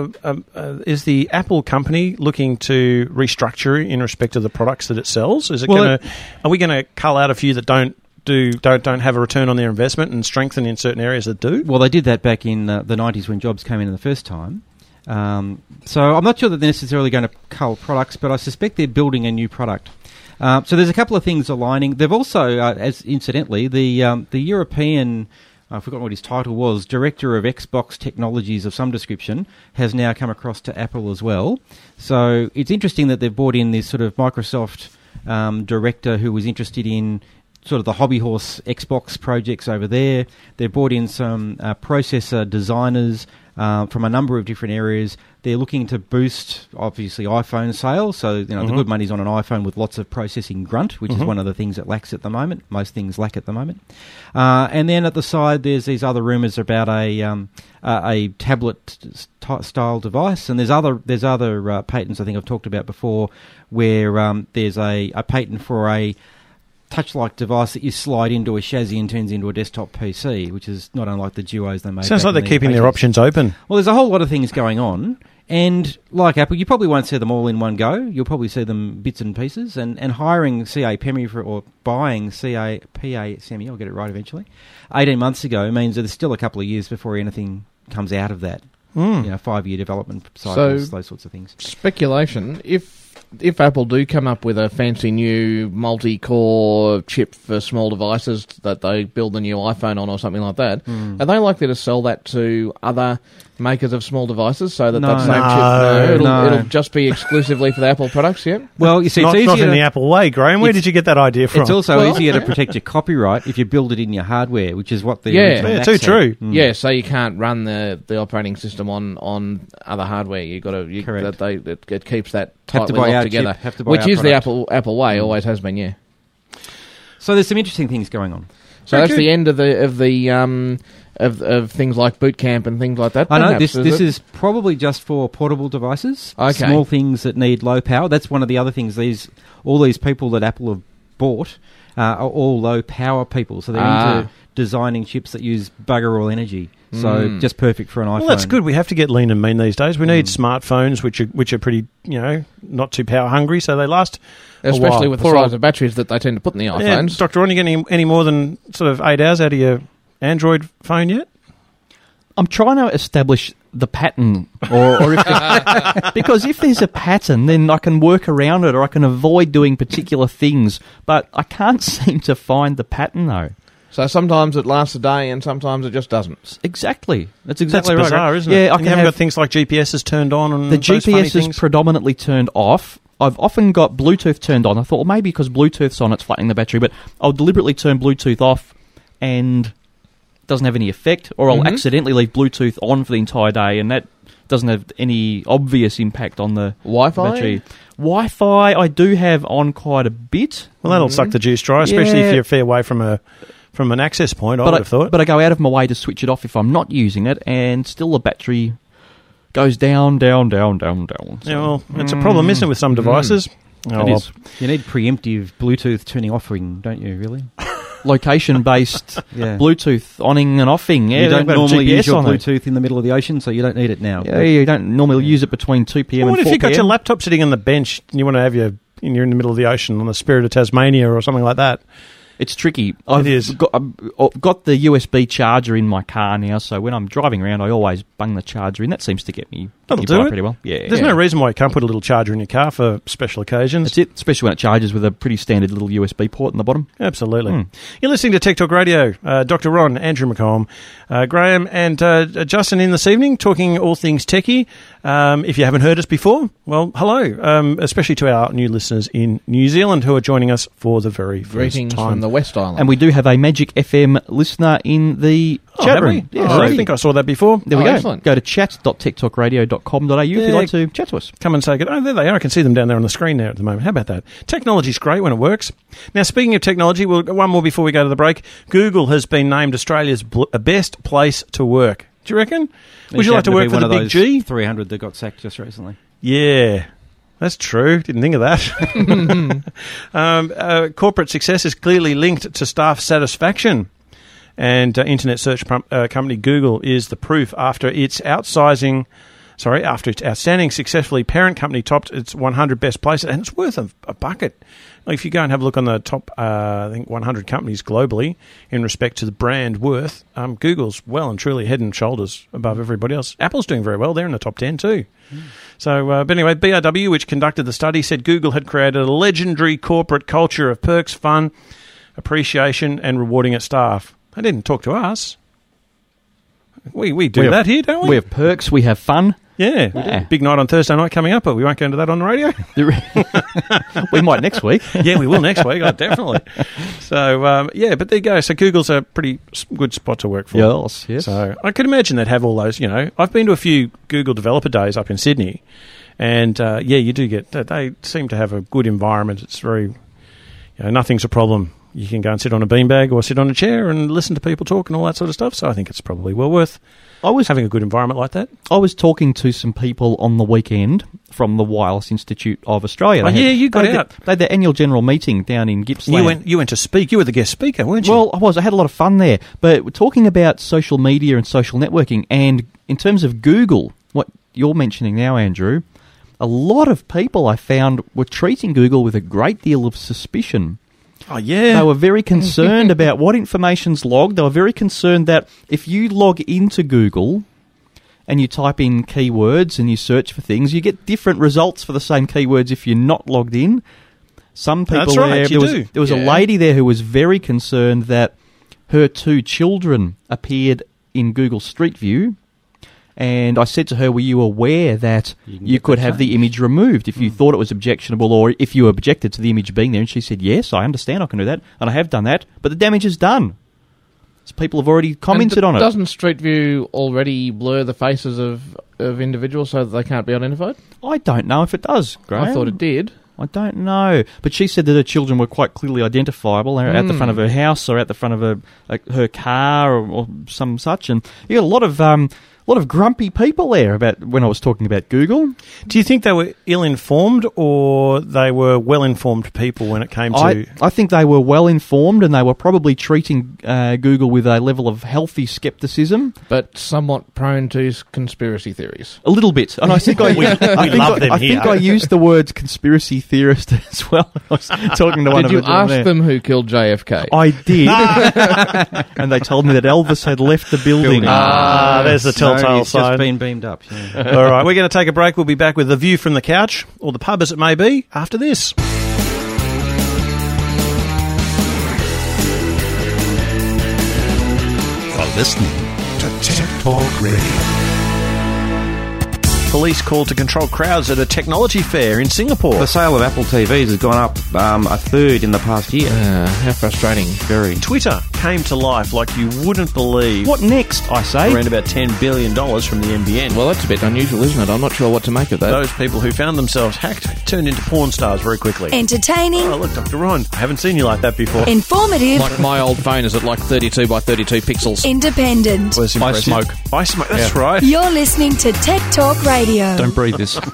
Is the Apple company looking to restructure in respect of the products that it sells? Is it are we going to cull out a few that don't have a return on their investment and strengthen in certain areas that do? Well, they did that back in the 90s when Jobs came in the first time. So I'm not sure that they're necessarily going to cull products, but I suspect they're building a new product. So there's a couple of things aligning. They've also, as incidentally, the European, I've forgotten what his title was, Director of Xbox Technologies of some description, has now come across to Apple as well. So it's interesting that they've brought in this sort of Microsoft director who was interested in sort of the hobby horse Xbox projects over there. They've brought in some processor designers. from a number of different areas. They're looking to boost, obviously, iPhone sales. So, the good money's on an iPhone with lots of processing grunt, which is one of the things that lacks at the moment. Most things lack at the moment. And then at the side, there's these other rumours about a tablet-style device. And there's other patents I think I've talked about before where there's a patent for a touch-like device that you slide into a chassis and turns into a desktop PC, which is not unlike the Duos they made. Sounds like they're keeping their options open. Well, there's a whole lot of things going on, and like Apple, you probably won't see them all in one go. You'll probably see them bits and pieces, and hiring CA Pemi or buying CA PA Semi, I'll get it right eventually, 18 months ago means that there's still a couple of years before anything comes out of that. 5-year development cycles, those sorts of things. Speculation, if Apple do come up with a fancy new multi-core chip for small devices that they build the new iPhone on or something like that, are they likely to sell that to other makers of small devices so that that same chip... It'll just be exclusively for the Apple products, yeah? Well, you see, it's not in the Apple way, Graham. Where did you get that idea from? It's also easier to protect your copyright if you build it in your hardware, which is what the original Macs too true. Yeah, so you can't run the operating system on other hardware. You've got to... Correct. It keeps that tightly locked together, which is the Apple way, always has been, yeah. So there's some interesting things going on. So that's the end of things like Boot Camp and things like that. I know this is probably just for portable devices, small things that need low power. That's one of the other things. All these people that Apple have bought are all low power people, so they're into designing chips that use bugger all energy. So just perfect for an iPhone. Well, that's good. We have to get lean and mean these days. We need smartphones which are pretty, not too power hungry, so they last. Especially with the size of batteries that they tend to put in the iPhones. Yeah, Dr. Ron, you getting any more than sort of 8 hours out of your Android phone yet? I'm trying to establish the pattern, or if because if there's a pattern, then I can work around it, or I can avoid doing particular things. But I can't seem to find the pattern, though. So sometimes it lasts a day, and sometimes it just doesn't. Exactly. That's exactly right. That's bizarre, isn't it? Yeah, you haven't got things like GPSs turned on, and the GPS is predominantly turned off. I've often got Bluetooth turned on. I thought, well, maybe because Bluetooth's on, it's flattening the battery, but I'll deliberately turn Bluetooth off, and it doesn't have any effect, or I'll accidentally leave Bluetooth on for the entire day, and that doesn't have any obvious impact on the battery. Wi-Fi I do have on quite a bit. Well, that'll suck the juice dry, especially if you're a fair way from an access point, I would have thought. But I go out of my way to switch it off if I'm not using it, and still the battery goes down. So. Yeah, well, it's a problem, isn't it, with some devices? It is. You need preemptive Bluetooth turning offering, don't you, really? Location-based Bluetooth onning and offing. Yeah, you don't normally use your Bluetooth in the middle of the ocean, so you don't need it now. Yeah, you don't normally use it between 2 p.m. and 4 p.m. What if you've got your laptop sitting on the bench and you want to have you're in the middle of the ocean on the Spirit of Tasmania or something like that? It's tricky. It is. I've got the USB charger in my car now, so when I'm driving around, I always bung the charger in. That seems to get me pretty well. Yeah. There's no reason why you can't put a little charger in your car for special occasions. That's it, especially when it charges with a pretty standard little USB port in the bottom. Absolutely. You're listening to Tech Talk Radio. Dr. Ron, Andrew McComb, Graham and Justin in this evening, talking all things techie. If you haven't heard us before, well, hello, especially to our new listeners in New Zealand who are joining us for the very first Greetings time. From the West Island. And we do have a Magic FM listener in the chat room. Yes, I think I saw that before. There we go. Excellent. Go to chat.techtalkradio.com.au if you'd like to chat to us. Come and say good. Oh, there they are. I can see them down there on the screen there at the moment. How about that? Technology's great when it works. Now, speaking of technology, one more before we go to the break. Google has been named Australia's best place to work. Do you reckon? Would you like to work for the big G? 300 that got sacked just recently. Yeah. That's true. Didn't think of that. Corporate success is clearly linked to staff satisfaction. And internet search company Google is the proof after its outstanding successfully parent company topped its 100 best places. And it's worth a bucket. Like if you go and have a look on the top, I think 100 companies globally in respect to the brand worth, Google's well and truly head and shoulders above everybody else. Apple's doing very well. They're in the top 10 too. So, but anyway, BRW, which conducted the study, said Google had created a legendary corporate culture of perks, fun, appreciation, and rewarding its staff. They didn't talk to us. We do that here, don't we? We have perks, we have fun. Yeah, we did. Big night on Thursday night coming up, but we won't go into that on the radio. We might next week. Yeah, we will next week, definitely. So, but there you go. So Google's a pretty good spot to work for. Yes. So I could imagine they'd have all those, I've been to a few Google developer days up in Sydney, and, you do get, they seem to have a good environment. It's very, nothing's a problem. You can go and sit on a beanbag or sit on a chair and listen to people talk and all that sort of stuff. So I think it's probably well worth having a good environment like that. I was talking to some people on the weekend from the Wireless Institute of Australia. You got out. They had their annual general meeting down in Gippsland. You went to speak. You were the guest speaker, weren't you? Well, I was. I had a lot of fun there. But we're talking about social media and social networking. And in terms of Google, what you're mentioning now, Andrew, a lot of people I found were treating Google with a great deal of suspicion. Oh, yeah. They were very concerned about what information's logged. They were very concerned that if you log into Google and you type in keywords and you search for things, you get different results for the same keywords if you're not logged in. Some people That's right, there was a lady there who was very concerned that her 2 children appeared in Google Street View. And I said to her, were you aware that you could have the image removed if you thought it was objectionable or if you objected to the image being there? And she said, yes, I understand I can do that. And I have done that. But the damage is done. So people have already commented on it. Doesn't Street View already blur the faces of individuals so that they can't be identified? I don't know if it does, Graham. I thought it did. I don't know. But she said that her children were quite clearly identifiable at the front of her house or at the front of her car or some such. And you got a lot of grumpy people there about when I was talking about Google. Do you think they were ill-informed or they were well-informed people when it came to... I think they were well-informed and they were probably treating Google with a level of healthy scepticism. But somewhat prone to conspiracy theories. A little bit. And I think I think I used the word conspiracy theorist as well. I was talking to one of them. Did you ask them who killed JFK? I did. And they told me that Elvis had left the building. There's the telltale sign. It's just been beamed up. Yeah. All right, we're going to take a break. We'll be back with The View from the Couch, or the pub as it may be, after this. You're listening to Tech Talk Radio. Police called to control crowds at a technology fair in Singapore. The sale of Apple TVs has gone up a third in the past year. How frustrating. Very. Twitter came to life like you wouldn't believe. What next, I say? Around about $10 billion from the NBN. Well, that's a bit unusual, isn't it? I'm not sure what to make of that. Those people who found themselves hacked turned into porn stars very quickly. Entertaining. Oh, look, Dr. Ron. I haven't seen you like that before. Informative. Like my old phone is at like 32 by 32 pixels. Independent. I smoke. I smoke, that's right. You're listening to Tech Talk Radio. Don't breathe this. You're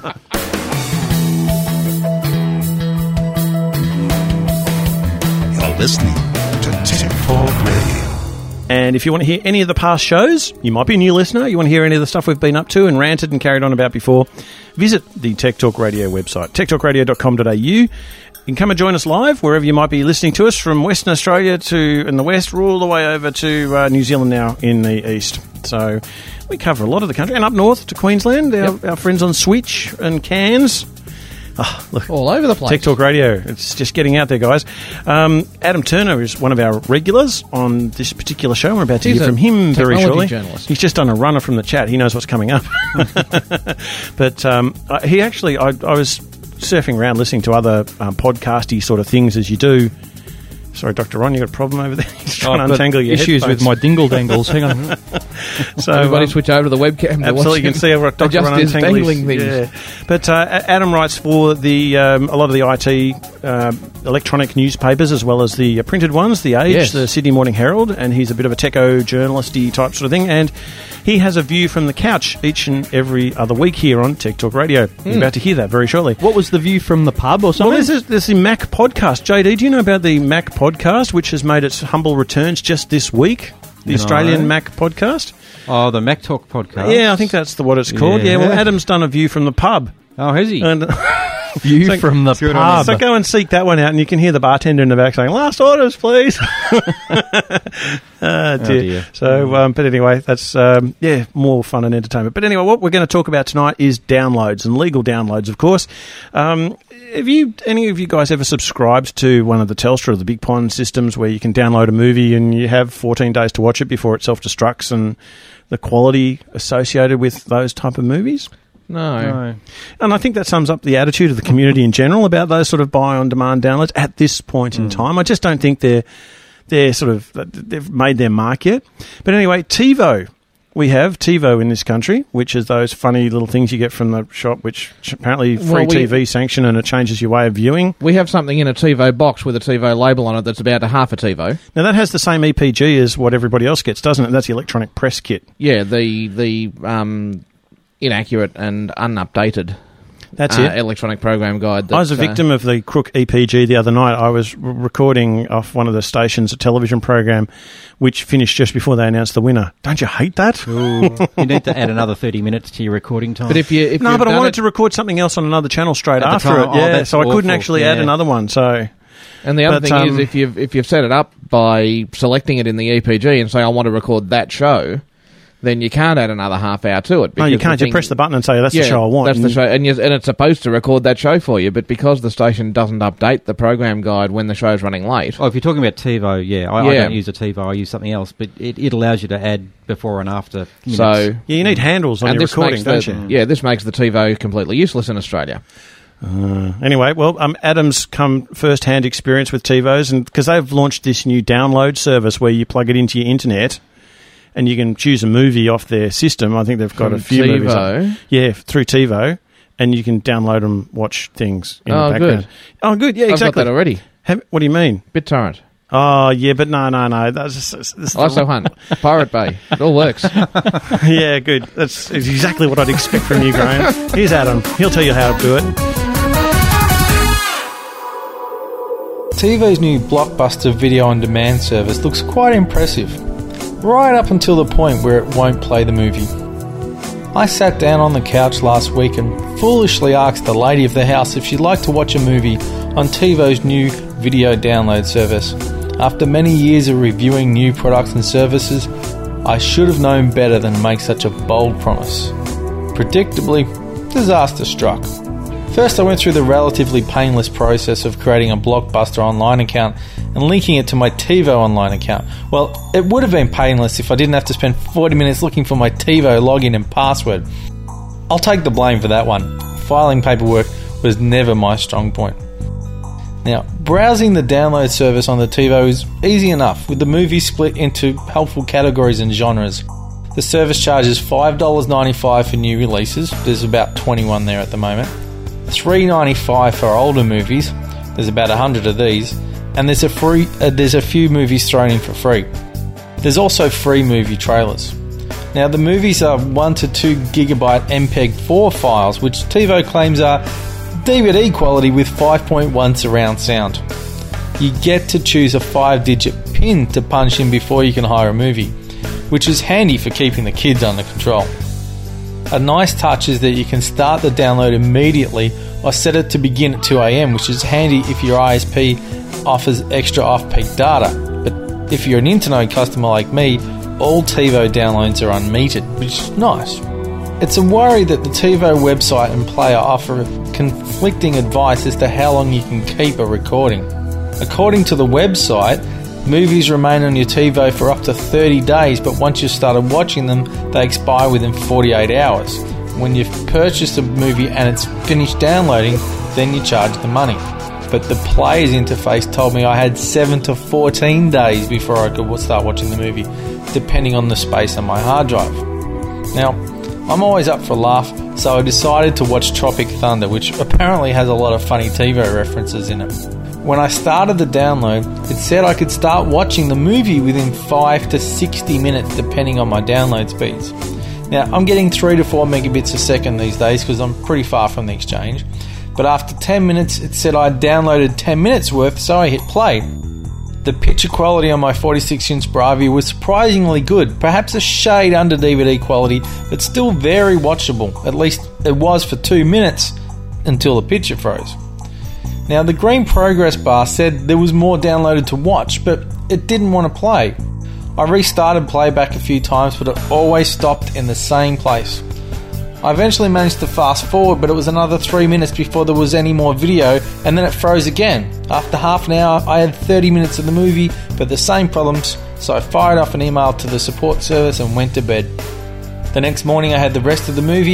listening to Tech Talk Radio. And if you want to hear any of the past shows, you might be a new listener, you want to hear any of the stuff we've been up to and ranted and carried on about before, visit the Tech Talk Radio website, techtalkradio.com.au. You can come and join us live wherever you might be listening to us, from Western Australia to in the west, all the way over to New Zealand now in the east. So we cover a lot of the country. And up north to Queensland, our friends on Switch and Cairns. Oh, look, all over the place. Tech Talk Radio. It's just getting out there, guys. Adam Turner is one of our regulars on this particular show. We're about to hear from him very shortly. Journalist. He's just done a runner from the chat. He knows what's coming up. But he actually, I was surfing around listening to other podcasty sort of things as you do. Sorry, Dr. Ron, you got a problem over there? He's trying to untangle your issues headphones. with my dingle dangles. Hang on. So everybody switch over to the webcam. Absolutely, you can see what Dr. Ron untangling things. Yeah. But Adam writes for the a lot of the IT electronic newspapers as well as the printed ones, The Age, the Sydney Morning Herald, and he's a bit of a techo journalisty type sort of thing. And he has a view from the couch each and every other week here on Tech Talk Radio. You're about to hear that very shortly. What was the view from the pub or something? Well, there's the Mac podcast. JD, do you know about the Mac podcast, which has made its humble returns just this week? The Australian Mac podcast. Oh, the Mac Talk podcast. Yeah, I think that's what it's called. Yeah, well, Adam's done a view from the pub. Oh, has he? And view from the pub. So go and seek that one out, and you can hear the bartender in the back saying, "Last orders, please." Dear. So, but anyway, that's more fun and entertainment. But anyway, what we're going to talk about tonight is downloads and legal downloads, of course. Have any of you guys ever subscribed to one of the Telstra or the Big Pond systems where you can download a movie and you have 14 days to watch it before it self-destructs, and the quality associated with those type of movies? No. And I think that sums up the attitude of the community in general about those sort of buy-on-demand downloads at this point in time. I just don't think they've made their mark yet. But anyway, TiVo. We have TiVo in this country, which is those funny little things you get from the shop, which apparently free TV sanction, and it changes your way of viewing. We have something in a TiVo box with a TiVo label on it that's about a half a TiVo. Now, that has the same EPG as what everybody else gets, doesn't it? That's the electronic press kit. Yeah, the inaccurate and unupdated. That's it. Electronic program guide. I was a victim of the crook EPG the other night. I was recording off one of the stations, a television program, which finished just before they announced the winner. Don't you hate that? Ooh, you need to add another 30 minutes to your recording time. But but I wanted to record something else on another channel straight after it. Yeah, so I couldn't actually add another one. So, and the other thing is, if you've set it up by selecting it in the EPG and say I want to record that show, then you can't add another half hour to it. No, you can't. You press the button and say, that's the show I want. That's the show, and it's supposed to record that show for you, but because the station doesn't update the program guide when the show's running late... Oh, if you're talking about TiVo, I don't use a TiVo, I use something else, but it allows you to add before and after minutes. So, you need handles on your recording, don't you? Yeah, this makes the TiVo completely useless in Australia. Anyway, well, Adam's come first-hand experience with TiVos, and because they've launched this new download service where you plug it into your internet... and you can choose a movie off their system. I think they've got a few movies. Yeah, through TiVo. And you can download them, watch things in the background. Good. Oh, good. Yeah, exactly. I've got that already. What do you mean? BitTorrent. Oh, yeah, but no. That's ISO Hunt. Pirate Bay. It all works. Yeah, good. That's exactly what I'd expect from you, Graham. Here's Adam. He'll tell you how to do it. TiVo's new Blockbuster video-on-demand service looks quite impressive. Right up until the point where it won't play the movie. I sat down on the couch last week and foolishly asked the lady of the house if she'd like to watch a movie on TiVo's new video download service. After many years of reviewing new products and services, I should have known better than make such a bold promise. Predictably, disaster struck. First, I went through the relatively painless process of creating a Blockbuster online account and linking it to my TiVo online account. Well, it would have been painless if I didn't have to spend 40 minutes looking for my TiVo login and password. I'll take the blame for that one. Filing paperwork was never my strong point. Now, browsing the download service on the TiVo is easy enough, with the movies split into helpful categories and genres. The service charges $5.95 for new releases. There's about 21 there at the moment. $3.95 for older movies. There's about 100 of these, and there's a few movies thrown in for free. There's also free movie trailers. Now, the movies are 1 to 2 gigabyte MPEG-4 files, which TiVo claims are DVD quality with 5.1 surround sound. You get to choose a 5-digit PIN to punch in before you can hire a movie, which is handy for keeping the kids under control. A nice touch is that you can start the download immediately or set it to begin at 2 AM, which is handy if your ISP offers extra off-peak data. But if you're an Internode customer like me, all TiVo downloads are unmetered, which is nice. It's a worry that the TiVo website and player offer conflicting advice as to how long you can keep a recording. According to the website, movies remain on your TiVo for up to 30 days, but once you've started watching them, they expire within 48 hours. When you've purchased a movie and it's finished downloading, then you charge the money. But the player's interface told me I had 7 to 14 days before I could start watching the movie, depending on the space on my hard drive. Now, I'm always up for a laugh, so I decided to watch Tropic Thunder, which apparently has a lot of funny TiVo references in it. When I started the download, it said I could start watching the movie within 5 to 60 minutes, depending on my download speeds. Now, I'm getting 3 to 4 megabits a second these days because I'm pretty far from the exchange. But after 10 minutes, it said I'd downloaded 10 minutes worth, so I hit play. The picture quality on my 46-inch Bravia was surprisingly good, perhaps a shade under DVD quality, but still very watchable. At least it was for 2 minutes until the picture froze. Now, the green progress bar said there was more downloaded to watch, but it didn't want to play. I restarted playback a few times, but it always stopped in the same place. I eventually managed to fast forward, but it was another 3 minutes before there was any more video, and then it froze again. After half an hour, I had 30 minutes of the movie, but the same problems, so I fired off an email to the support service and went to bed. The next morning I had the rest of the movie,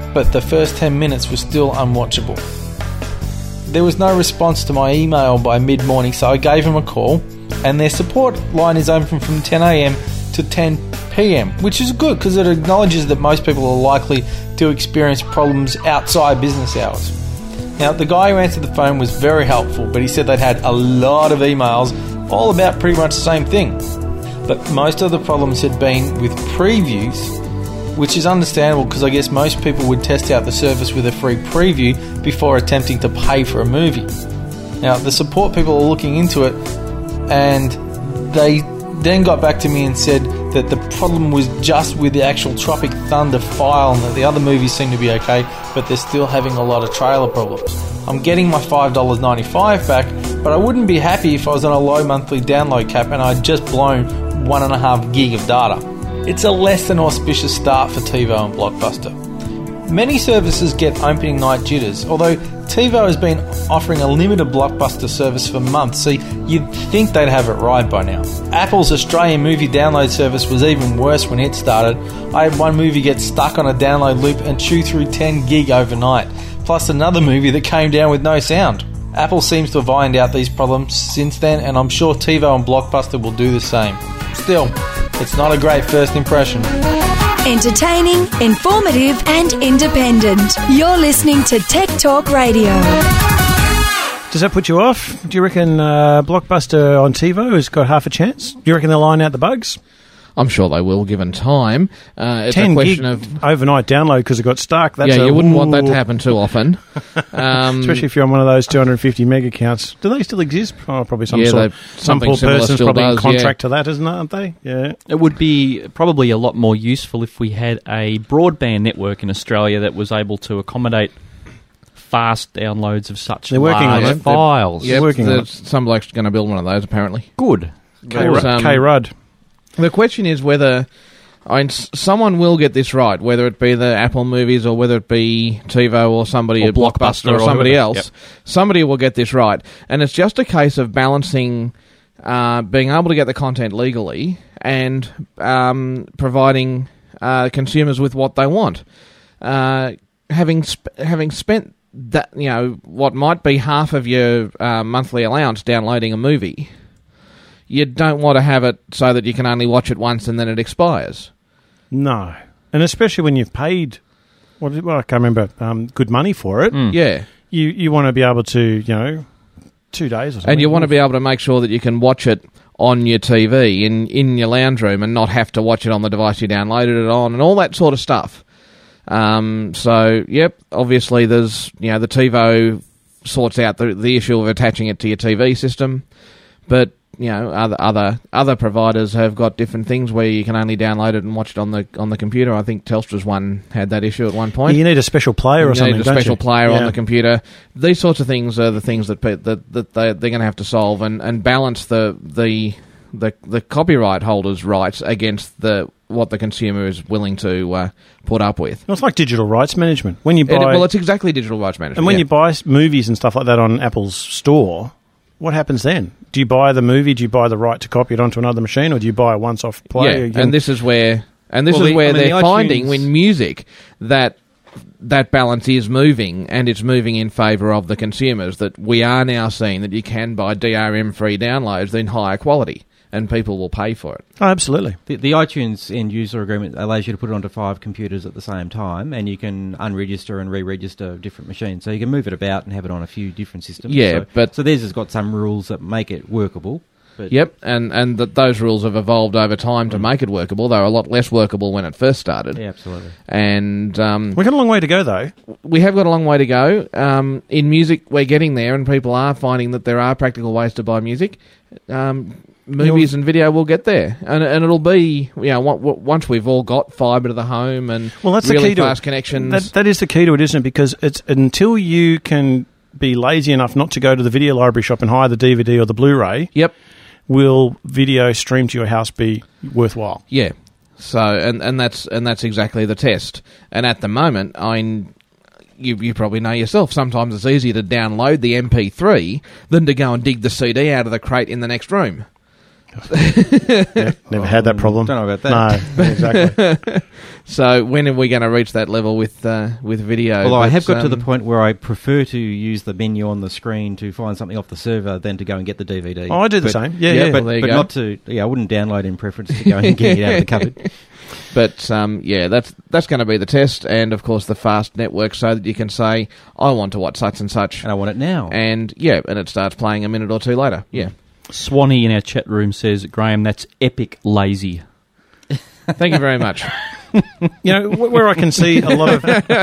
but the first 10 minutes was still unwatchable. There was no response to my email by mid-morning, so I gave them a call, and their support line is open from 10 a.m. to 10 p.m, which is good because it acknowledges that most people are likely to experience problems outside business hours. Now, the guy who answered the phone was very helpful, but he said they'd had a lot of emails all about pretty much the same thing. But most of the problems had been with previews, which is understandable because I guess most people would test out the service with a free preview before attempting to pay for a movie. Now, the support people are looking into it, and they then got back to me and said that the problem was just with the actual Tropic Thunder file and that the other movies seem to be okay, but they're still having a lot of trailer problems. I'm getting my $5.95 back, but I wouldn't be happy if I was on a low monthly download cap and I'd just blown 1.5 gig of data. It's a less than auspicious start for TiVo and Blockbuster. Many services get opening night jitters, although TiVo has been offering a limited Blockbuster service for months, so you'd think they'd have it right by now. Apple's Australian movie download service was even worse when it started. I had one movie get stuck on a download loop and chew through 10 gig overnight, plus another movie that came down with no sound. Apple seems to have ironed out these problems since then, and I'm sure TiVo and Blockbuster will do the same. Still, it's not a great first impression. Entertaining, informative and independent. You're listening to Tech Talk Radio. Does that put you off? Do you reckon Blockbuster on TiVo has got half a chance? Do you reckon they'll line out the bugs? I'm sure they will, given time. It's 10 a question gig of overnight download because it got stuck. That's you wouldn't want that to happen too often. Especially if you're on one of those 250 meg accounts. Do they still exist? Oh, probably some poor person's probably in contract to that, aren't they? Yeah. It would be probably a lot more useful if we had a broadband network in Australia that was able to accommodate fast downloads of such large files. Some bloke's going to build one of those, apparently. Good. K-Rudd. The question is whether someone will get this right, whether it be the Apple movies or whether it be TiVo or somebody at Blockbuster or somebody else. Yep. Somebody will get this right. And it's just a case of balancing being able to get the content legally and providing consumers with what they want. Having spent that, what might be half of your monthly allowance downloading a movie, you don't want to have it so that you can only watch it once and then it expires. No. And especially when you've paid, I can't remember, good money for it. Yeah. You want to be able to, 2 days or something. And you want to be able to make sure that you can watch it on your TV in your lounge room and not have to watch it on the device you downloaded it on and all that sort of stuff. Obviously there's, the TiVo sorts out the issue of attaching it to your TV system, but other providers have got different things where you can only download it and watch it on the computer. I think Telstra's one had that issue at one point. You need a special player or something. You need a special player on the computer. These sorts of things are the things that they're going to have to solve and balance the copyright holders' rights against what the consumer is willing to put up with. Well, it's like digital rights management. When you buy, it's exactly digital rights management. And when you buy movies and stuff like that on Apple's store, what happens then? Do you buy the movie? Do you buy the right to copy it onto another machine, or do you buy a once-off play? Yeah, and this is where they're finding in music that balance is moving, and it's moving in favour of the consumers. That we are now seeing that you can buy DRM-free downloads in higher quality, and people will pay for it. Oh, absolutely. The iTunes end-user agreement allows you to put it onto 5 computers at the same time, and you can unregister and re-register different machines. So you can move it about and have it on a few different systems. Yeah, so theirs has got some rules that make it workable. But and those rules have evolved over time to make it workable. They were a lot less workable when it first started. Yeah, absolutely. And we've got a long way to go, though. We have got a long way to go. In music, we're getting there, and people are finding that there are practical ways to buy music. Movies and video will get there, and it'll be once we've all got fibre to the home and that's really the key fast connections. That is the key to it, isn't it? Because it's until you can be lazy enough not to go to the video library shop and hire the DVD or the Blu-ray. Yep. Will video stream to your house be worthwhile? Yeah. So and that's exactly the test. And at the moment, you probably know yourself, sometimes it's easier to download the MP3 than to go and dig the CD out of the crate in the next room. Never had that problem. Don't know about that. No, exactly. So when are we going to reach that level with video? Although I have got to the point where I prefer to use the menu on the screen to find something off the server than to go and get the DVD. Oh, I do the same. Yeah. But, well, but not to. Yeah, I wouldn't download in preference to going and getting it out of the cupboard. But that's going to be the test, and of course the fast network, so that you can say, I want to watch such and such, and I want it now, and it starts playing a minute or two later. Yeah. Swanee in our chat room says, Graham, that's epic lazy. Thank you very much. You know, where I can see a lot of...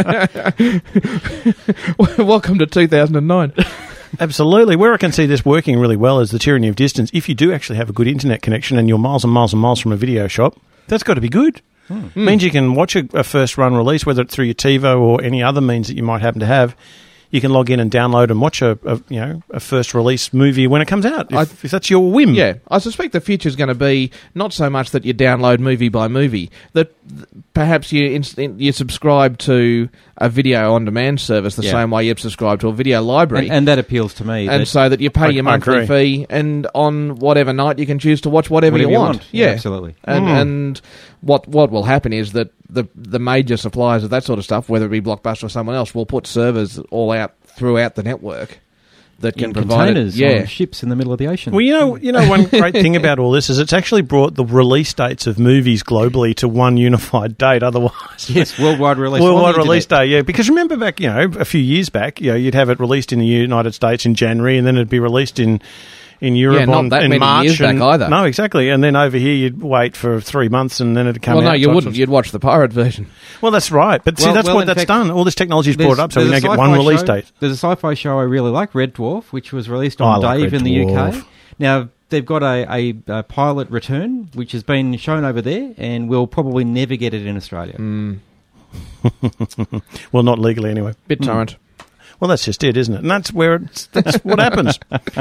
Welcome to 2009. Absolutely. Where I can see this working really well is the tyranny of distance. If you do actually have a good internet connection and you're miles and miles and miles from a video shop, that's got to be good. Means you can watch a first-run release, whether it's through your TiVo or any other means that you might happen to have. You can log in and download and watch a first release movie when it comes out, if that's your whim. Yeah, I suspect the future is going to be not so much that you download movie by movie, that perhaps you subscribe to a video on demand service the same way you subscribe to a video library, and that appeals to me. And so that you pay your monthly fee, and on whatever night you can choose to watch whatever you want. Yeah, absolutely. And what will happen is that the major suppliers of that sort of stuff, whether it be Blockbuster or someone else, will put servers all out throughout the network that can provide containers on ships in the middle of the ocean. Well, you know, one great thing about all this is it's actually brought the release dates of movies globally to one unified date. Otherwise, yes, worldwide release. Worldwide release day, yeah. Because remember back, a few years back, you'd have it released in the United States in January, and then it'd be released in Europe not that in many March. Years back either. No, exactly. And then over here, you'd wait for 3 months, and then it'd come out. Well, no, you wouldn't. You'd watch the pirate version. Well, that's right. But see, that's what that's done. All this technology's brought up, so we now get one release date. There's a sci-fi show I really like, Red Dwarf, which was released on Dave in the UK. Now, they've got a pilot return, which has been shown over there, and we'll probably never get it in Australia. Well, not legally anyway. BitTorrent. Well, that's just it, isn't it? And that's what happens.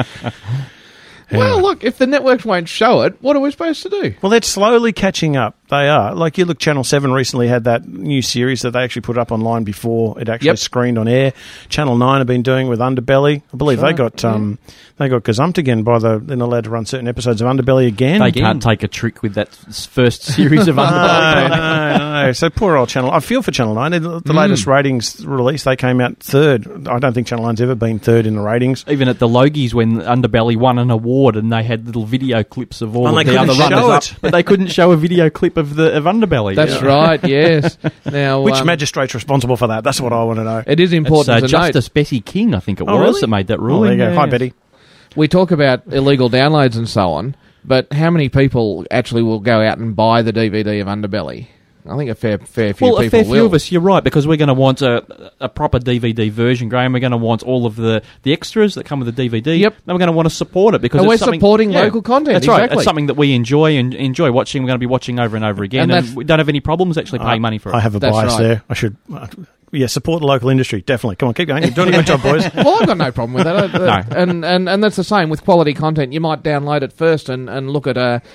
Yeah. Well, look, if the networks won't show it, what are we supposed to do? Well, they're slowly catching up. They are. Like, you look, Channel 7 recently had that new series that they actually put up online before it actually screened on air. Channel 9 have been doing with Underbelly. I believe they got gazumped again they're not allowed to run certain episodes of Underbelly again. They can't take a trick with that first series of Underbelly. No. So poor old Channel. I feel for Channel 9. The latest ratings release, they came out third. I don't think Channel 9's ever been third in the ratings. Even at the Logies, when Underbelly won an award, and they had little video clips of all of the other runners-up, but they couldn't show a video clip of Underbelly. That's right. Yes. Now, which magistrate's responsible for that? That's what I want to know. It is important to Justice Betty King, I think it was, really? that made that ruling. Oh, there you go. Hi, Betty. We talk about illegal downloads and so on, but how many people actually will go out and buy the DVD of Underbelly? I think a fair few people will. Well, a fair few of us, you're right, because we're going to want a proper DVD version, Graham. We're going to want all of the extras that come with the DVD. Yep. And we're going to want to support it because we're supporting local content. That's right. It's something that we enjoy and enjoy watching. We're going to be watching over and over again, and we don't have any problems actually paying money for it. I have a bias there. I should... support the local industry, definitely. Come on, keep going. You're doing a good job, boys. Well, I've got no problem with that. No. And that's the same with quality content. You might download it first and look at a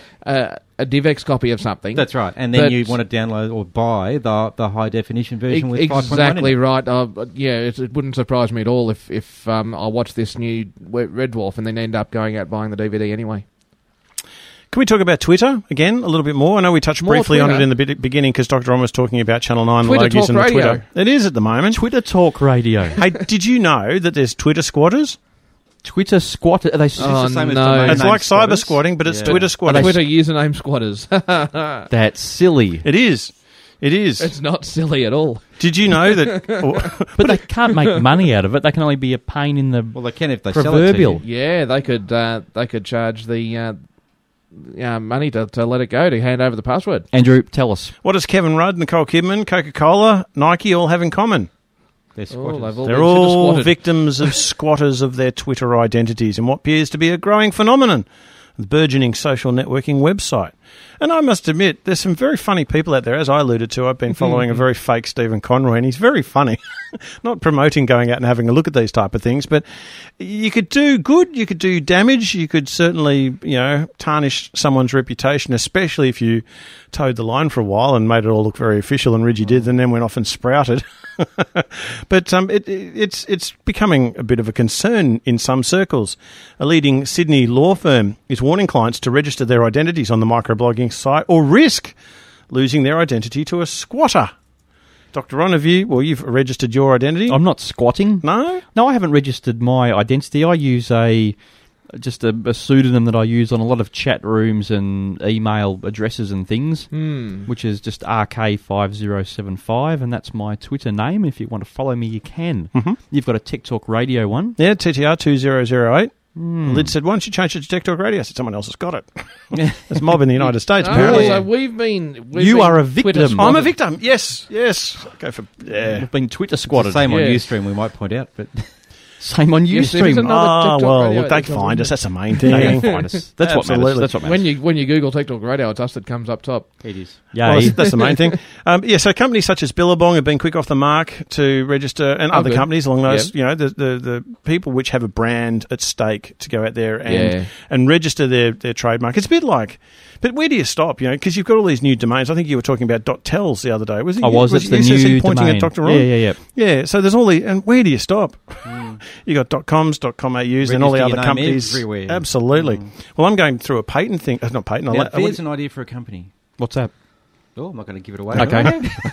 DivX copy of something. That's right. And then you want to download or buy the high-definition version with 5.1 exactly right. It wouldn't surprise me at all if I watch this new Red Dwarf and then end up going out buying the DVD anyway. Can we talk about Twitter again a little bit more? I know we touched briefly on it in the beginning because Dr. Ron was talking about Channel 9, the Logies and the Twitter. It is at the moment. Twitter Talk Radio. Hey, did you know that there's Twitter squatters? Twitter squatter? Are they it's like cyber squatting, but it's Twitter squatters. Twitter username squatters. That's silly. It is. It is. It's not silly at all. Did you know that... but they can't make money out of it. They can only be a pain in the Well, they can if they proverbial. sell it to you. Yeah, they could charge the... money to let it go, to hand over the password. Andrew, tell us. What does Kevin Rudd, Nicole Kidman, Coca-Cola, Nike all have in common? They're squatters. They're all victims of squatters of their Twitter identities in what appears to be a growing phenomenon, the burgeoning social networking website. And I must admit, there's some very funny people out there. As I alluded to, I've been following a very fake Stephen Conroy, and he's very funny. not promoting going out and having a look at these type of things, but you could do good, you could do damage, you could certainly, tarnish someone's reputation, especially if you towed the line for a while and made it all look very official and rigid, and then went off and sprouted. But it's becoming a bit of a concern in some circles. A leading Sydney law firm is warning clients to register their identities on the microblogging site or risk losing their identity to a squatter. Dr. Ron, you've registered your identity? I'm not squatting. No? No, I haven't registered my identity. I use a pseudonym that I use on a lot of chat rooms and email addresses and things, which is just RK5075, and that's my Twitter name. If you want to follow me, you can. Mm-hmm. You've got a Tech Talk Radio one. Yeah, TTR2008. Lyd said, why don't you change it to Tech Talk Radio? I said, someone else has got it. There's a mob in the United States, apparently. So we've been are a victim. I'm a victim. Yes. Go for... Yeah. We've been Twitter squatted. It's the same on Ustream, we might point out, but... Same on Ustream. They can find us. That's the main thing. They can find us. That's what matters. That's what matters. When you Google Tech Talk Radio, it's us that comes up top. It is. Yeah, well, that's the main thing. So companies such as Billabong have been quick off the mark to register, and other companies along those, the people which have a brand at stake to go out there and register their trademark. It's a bit like... But where do you stop? Because you've got all these new domains. I think you were talking about .tels the other day. Was it? It's the new pointing domain. At Dr. Ron? Yeah. So there's all the, and where do you stop? You got .coms, .com.aus, and all the other companies everywhere. Absolutely. Well, I'm going through a patent thing. Not patent. There's an idea for a company. What's that? Oh, I'm not going to give it away. Okay.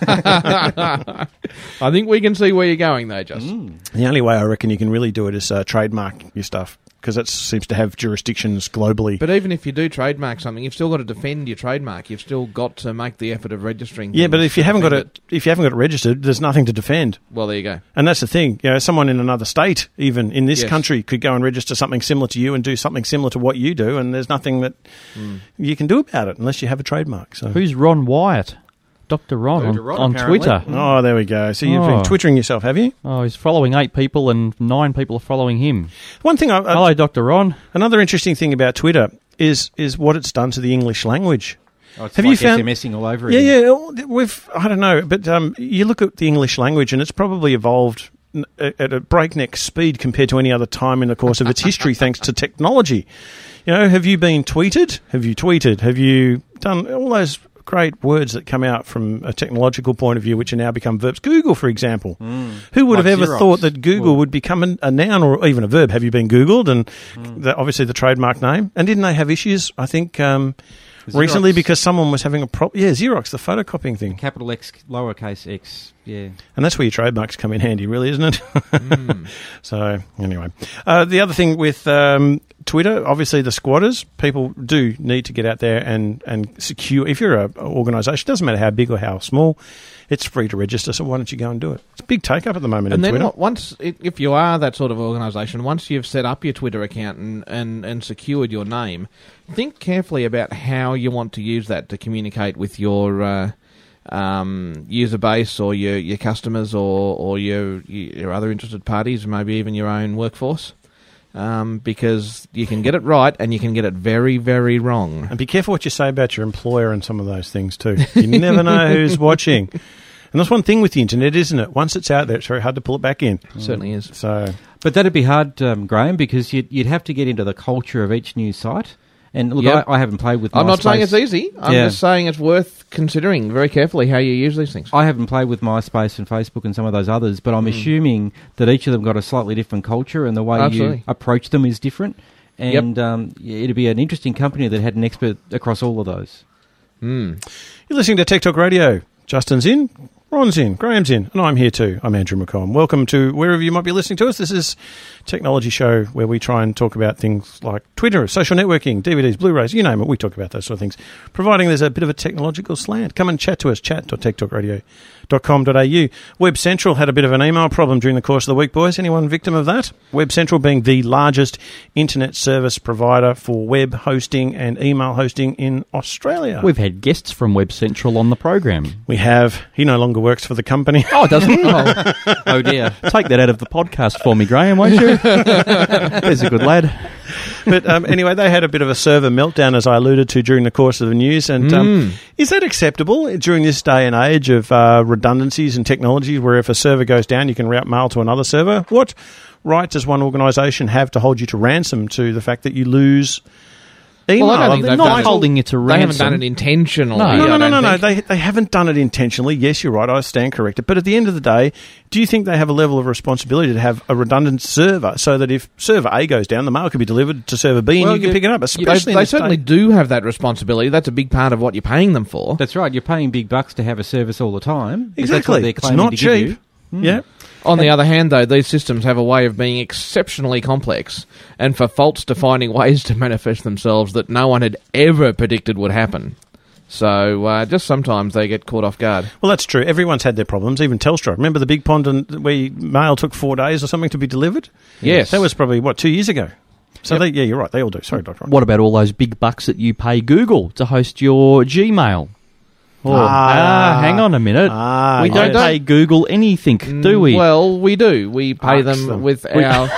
I think we can see where you're going, though, Justin. The only way I reckon you can really do it is trademark your stuff, because that seems to have jurisdictions globally. But even if you do trademark something, you've still got to defend your trademark. You've still got to make the effort of registering. Yeah, but if you haven't got it registered, there's nothing to defend. Well, there you go. And that's the thing. Someone in another state, even in this country, could go and register something similar to you and do something similar to what you do, and there's nothing that you can do about it unless you have a trademark. So who's Ron Wyatt? Dr. Ron on Twitter. Oh, there we go. So you've been twittering yourself, have you? Oh, he's following 8 people and 9 people are following him. One thing... Hello, Dr. Ron. Another interesting thing about Twitter is what it's done to the English language. Have you found SMSing all over again? Yeah. I don't know, but you look at the English language and it's probably evolved at a breakneck speed compared to any other time in the course of its history, thanks to technology. Have you been tweeted? Have you tweeted? Have you done all those great words that come out from a technological point of view, which are now become verbs? Google, for example. Who would have ever thought that Google would become a noun or even a verb? Have you been Googled? And obviously the trademark name. And didn't they have issues, I think, recently because someone was having a problem? Yeah, Xerox, the photocopying thing. Capital X, lowercase x, yeah. And that's where your trademarks come in handy, really, isn't it? So, anyway. The other thing with Twitter, obviously the squatters, people do need to get out there and secure. If you're an organisation, it doesn't matter how big or how small, it's free to register, so why don't you go and do it? It's a big take-up at the moment in Twitter. And then if you are that sort of organisation, once you've set up your Twitter account and secured your name, think carefully about how you want to use that to communicate with your user base or your customers or your other interested parties, maybe even your own workforce. Because you can get it right and you can get it very, very wrong. And be careful what you say about your employer and some of those things too. You never know who's watching. And that's one thing with the internet, isn't it? Once it's out there, it's very hard to pull it back in. It certainly is. But that'd be hard, Graham, because you'd have to get into the culture of each news site. And look, I haven't played with MySpace. I'm not saying it's easy. I'm just saying it's worth considering very carefully how you use these things. I haven't played with MySpace and Facebook and some of those others, but I'm assuming that each of them got a slightly different culture and the way you approach them is different. And it'd be an interesting company that had an expert across all of those. You're listening to Tech Talk Radio. Justin's in, Ron's in, Graham's in, and I'm here too. I'm Andrew McComb. Welcome to wherever you might be listening to us. This is a technology show where we try and talk about things like Twitter, social networking, DVDs, Blu-rays, you name it. We talk about those sort of things, providing there's a bit of a technological slant. Come and chat to us, chat.techtalkradio.com.au. Web Central had a bit of an email problem during the course of the week, boys. Anyone victim of that? Web Central being the largest internet service provider for web hosting and email hosting in Australia. We've had guests from Web Central on the program. We have. He no longer longer works for the company. Oh, doesn't he? Oh dear. Take that out of the podcast for me, Graham, won't you? There's a good lad. But anyway, they had a bit of a server meltdown, as I alluded to during the course of the news. And is that acceptable during this day and age of redundancies and technology, where if a server goes down, you can route mail to another server? What right does one organisation have to hold you to ransom to the fact that you lose email? Well, I don't think they're not holding it to ransom. They haven't done it intentionally. No. They haven't done it intentionally. Yes, you're right. I stand corrected. But at the end of the day, do you think they have a level of responsibility to have a redundant server so that if server A goes down, the mail can be delivered to server B and you can pick it up? Especially they certainly do have that responsibility. That's a big part of what you're paying them for. That's right. You're paying big bucks to have a service all the time. Exactly. It's not cheap. Yeah. On the other hand, though, these systems have a way of being exceptionally complex, and for faults to finding ways to manifest themselves that no one had ever predicted would happen. So just sometimes they get caught off guard. Well, that's true. Everyone's had their problems, even Telstra. Remember the Big Pond where mail took 4 days or something to be delivered? Yes. That was probably, 2 years ago? So, you're right. They all do. Sorry, Dr. What about all those big bucks that you pay Google to host your Gmail? Hang on a minute. We don't pay Google anything, do we? Well, we do. We pay them with our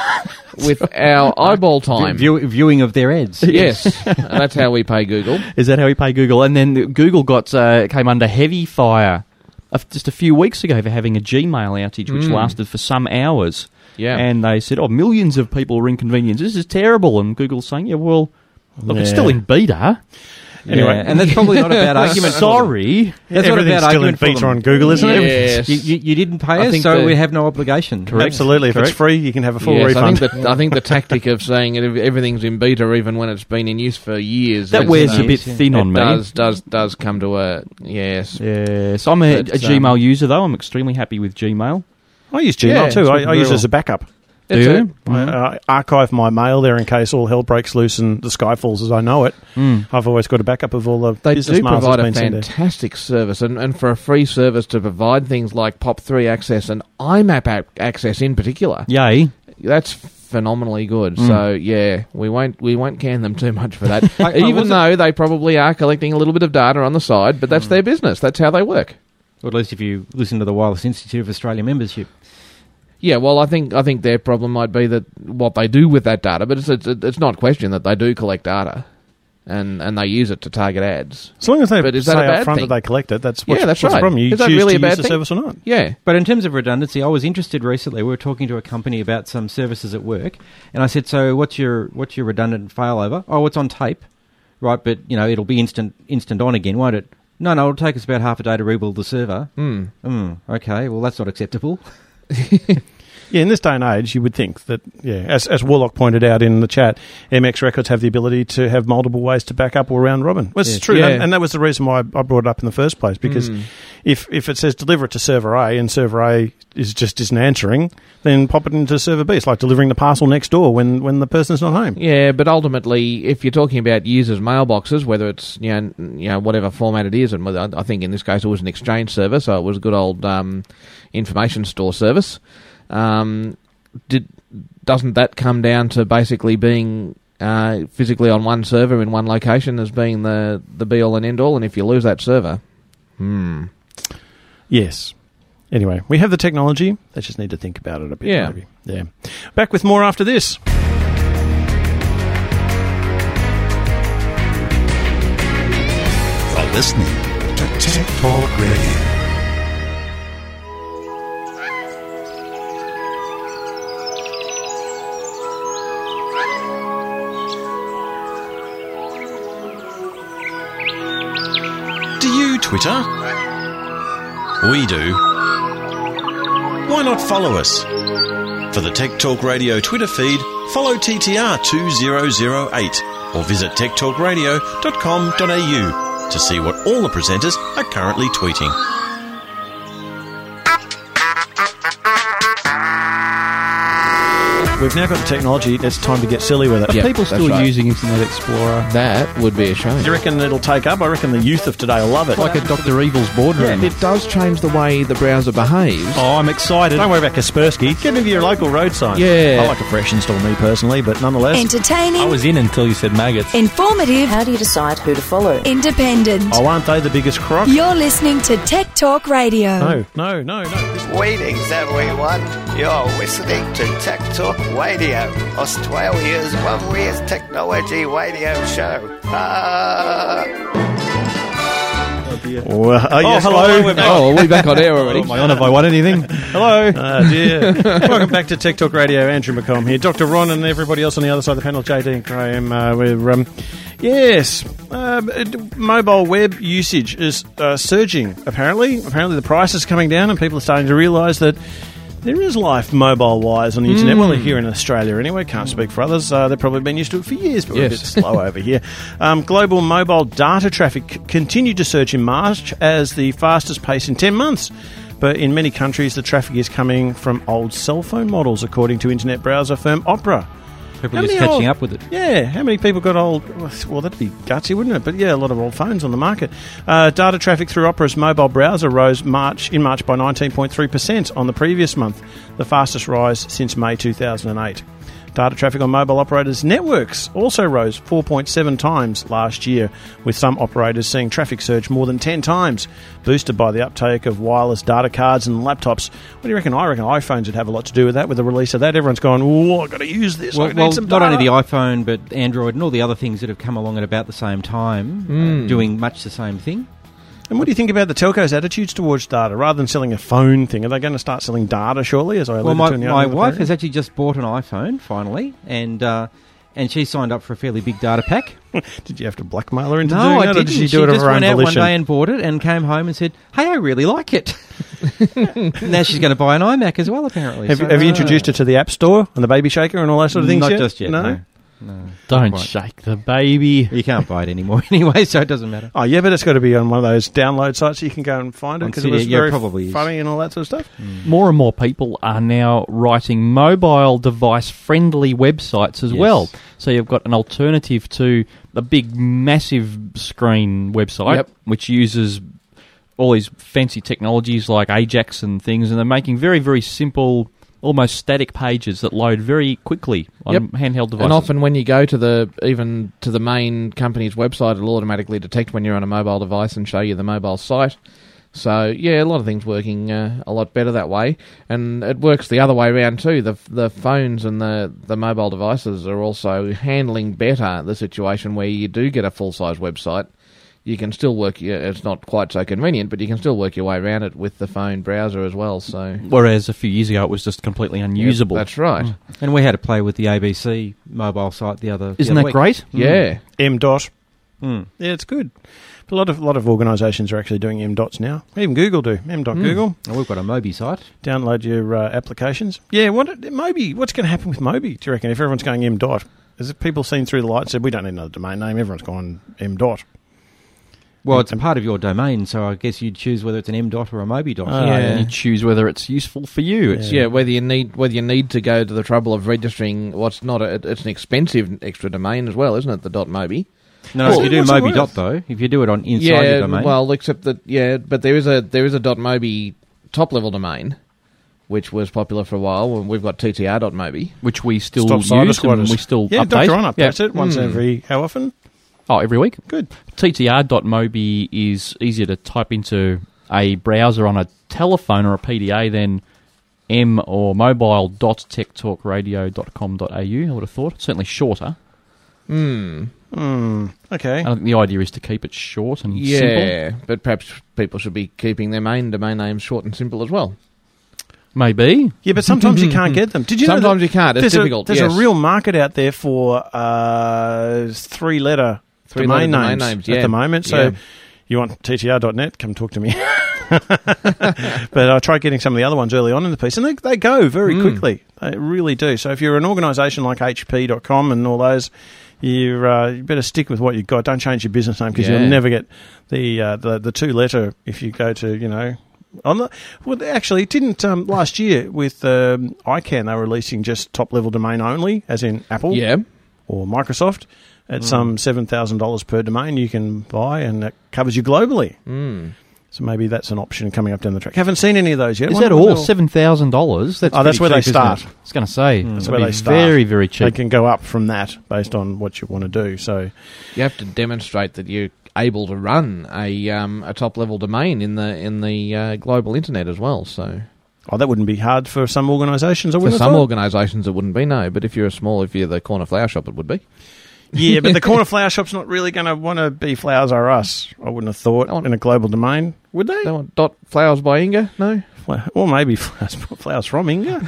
eyeball time. Viewing of their ads. Yes. That's how we pay Google. Is that how we pay Google? And then Google came under heavy fire just a few weeks ago for having a Gmail outage, which lasted for some hours. Yeah. And they said, millions of people were inconvenienced. This is terrible. And Google's saying, it's still in beta. Anyway, and that's probably not a bad argument. Sorry. That's not a bad still argument in beta on Google, isn't it? Yes. You didn't pay us, so we have no obligation. Correct. Absolutely. If it's free, you can have a full refund. I think the tactic of saying everything's in beta, even when it's been in use for years, that wears a bit thin on me. Does come to a yes. Yes. I'm a Gmail user, though. I'm extremely happy with Gmail. I use Gmail too. I use it as a backup. Do you? I archive my mail there in case all hell breaks loose and the sky falls as I know it. I've always got a backup of all the business mails that's been sent there. They do provide a fantastic service, and for a free service to provide things like POP3 access and IMAP access in particular. Yay. That's phenomenally good. So we won't can them too much for that. Even though they probably are collecting a little bit of data on the side, but that's their business. That's how they work. Or at least if you listen to the Wireless Institute of Australia membership. Yeah, well, I think their problem might be that what they do with that data, but it's not question that they do collect data, and they use it to target ads. As long as they say up front that they collect it, that's what's right. the problem. You is that choose really to a bad use the thing? service or not. Yeah. But in terms of redundancy, I was interested recently. We were talking to a company about some services at work, and I said, "So what's your redundant failover?" "Oh, it's on tape, right? But it'll be instant on again, won't it?" No, it'll take us about half a day to rebuild the server. Okay, well that's not acceptable. Yeah, in this day and age, you would think that, as Warlock pointed out in the chat, MX Records have the ability to have multiple ways to back up or round robin. Well, it's true, and that was the reason why I brought it up in the first place, because if it says deliver it to server A and server A isn't answering, then pop it into server B. It's like delivering the parcel next door when the person's not home. Yeah, but ultimately, if you're talking about users' mailboxes, whether it's whatever format it is, and I think in this case it was an Exchange server, so it was a good old information store service. Doesn't that come down to basically being physically on one server in one location as being the be all and end all? And if you lose that server, yes. Anyway, we have the technology. They just need to think about it a bit. Yeah. Maybe. Yeah. Back with more after this. You're listening to Tech Talk Radio. Twitter? We do. Why not follow us? For the Tech Talk Radio Twitter feed, follow TTR2008 or visit techtalkradio.com.au to see what all the presenters are currently tweeting. We've now got the technology. It's time to get silly with it. Are Yep, people that's still right. using Internet Explorer? That would be a shame. Do you reckon it'll take up? I reckon the youth of today will love it. Like a Dr. Evil's boardroom. It does change the way the browser behaves. Oh, I'm excited. Don't worry about Kaspersky. Get into your local road sign. Yeah. I like a fresh install, me personally, but nonetheless. Entertaining, I was in until you said maggots. informative, How do you decide who to follow? independent. Oh, aren't they the biggest crock? You're listening to Tech Talk Radio. No. Greetings, everyone. You're listening to Tech Talk Radio, Australia's loveliest technology radio show. Well, yes, hello. We're back. Oh, are we back on air already? Oh, my honour, have I won anything? Hello. Dear. Welcome back to Tech Talk Radio. Andrew McComb here. Dr. Ron and everybody else on the other side of the panel, JD and Graham. Mobile web usage is surging, apparently. Apparently the price is coming down and people are starting to realise that there is life mobile-wise on the internet. Well, here in Australia anyway. Can't speak for others. They've probably been used to it for years, but we're a bit slow over here. Global mobile data traffic continued to surge in March as the fastest pace in 10 months. But in many countries, the traffic is coming from old cell phone models, according to internet browser firm Opera. People are just catching up with it. Yeah, how many people got old? Well, that'd be gutsy, wouldn't it? But yeah, a lot of old phones on the market. Data traffic through Opera's mobile browser rose in March by 19.3% on the previous month, the fastest rise since May 2008. Data traffic on mobile operators' networks also rose 4.7 times last year, with some operators seeing traffic surge more than 10 times, boosted by the uptake of wireless data cards and laptops. What do you reckon? I reckon iPhones would have a lot to do with that, with the release of that. Everyone's going, oh, I've got to use this. Well, need some not data. only the iPhone, but Android and all the other things that have come along at about the same time, doing much the same thing. And what do you think about the telcos' attitudes towards data? Rather than selling a phone thing, are they going to start selling data shortly, as I alluded to in the my other wife program? has actually just bought an iPhone, finally, and she signed up for a fairly big data pack. Did you have to blackmail her into No, doing I that, didn't. or did she do it of just her own went out one volition? day and bought it and came home and said, hey, I really like it. Now she's going to buy an iMac as well, apparently. Have you introduced her to the App Store and the Baby Shaker and all that sort of things Not yet? just yet, No? no. Don't Quite. shake the baby. You can't buy it anymore anyway, so it doesn't matter. Oh, yeah, but it's got to be on one of those download sites so you can go and find it, On because it CD, was yeah, very probably funny and all that sort of stuff. More and more people are now writing mobile device-friendly websites as well. So you've got an alternative to a big, massive screen website, which uses all these fancy technologies like Ajax and things, and they're making very, very simple, almost static pages that load very quickly on handheld devices. And often when you go to the main company's website, it'll automatically detect when you're on a mobile device and show you the mobile site. So, yeah, a lot of things working a lot better that way. And it works the other way around too. The phones and the mobile devices are also handling better the situation where you do get a full-size website. You can still work, it's not quite so convenient, but you can still work your way around it with the phone browser as well. So, whereas a few years ago it was just completely unusable. That's right. And we had to play with the ABC mobile site the other Isn't that week. great? Yeah. M-Dot. Yeah, it's good. But a lot of organisations are actually doing M-Dots now. Even Google do. M.Google. And we've got a Mobi site. Download your applications. Yeah, what's going to happen with Mobi, do you reckon, if everyone's going M-Dot? As if people seen through the light and said, we don't need another domain name, everyone's gone M-Dot. Well, it's a part of your domain, so I guess you'd choose whether it's an M.Dot or a Mobi dot. And you choose whether it's useful for you. It's, whether you need to go to the trouble of registering what's not it's an expensive extra domain as well, isn't it? The .mobi. No, if you do Mobi dot though, if you do it on inside your domain. Well, except that but there is a .mobi top level domain, which was popular for a while. We've got TTR.mobi, which we still Stop use and we still update. Dr. Ron updates it once every, how often? Oh, every week. Good. TTR.mobi is easier to type into a browser on a telephone or a PDA than m or mobile.techtalkradio.com.au, I would have thought. Certainly shorter. Okay. I think the idea is to keep it short and simple. Yeah, but perhaps people should be keeping their main domain names short and simple as well. Maybe. Yeah, but sometimes you can't get them. Did you know sometimes you can't. It's difficult. There's a real market out there for three-letter domain names at the moment. So you want TTR.net, come talk to me. But I tried getting some of the other ones early on in the piece, and they go very quickly. They really do. So if you're an organisation like HP.com and all those, you better stick with what you've got. Don't change your business name, because you'll never get the two-letter if you go to, Actually, it didn't last year with ICANN. They were releasing just top-level domain only, as in Apple or Microsoft. At some $7,000 per domain you can buy, and that covers you globally. So maybe that's an option coming up down the track. Haven't seen any of those yet. Is that all? $7,000? That's where they start. I was going to say. That's where they start. Very, very cheap. They can go up from that based on what you want to do. So you have to demonstrate that you're able to run a top-level domain in the global internet as well. So. Oh, that wouldn't be hard for some organisations. For some organisations, it wouldn't be, no. But if you're the corner flower shop, it would be. Yeah, but the corner flower shop's not really going to want to be Flowers Are Us, I wouldn't have thought, in a global domain. Would they? They want .flowers by Inga? No? Or maybe flowers from Inga.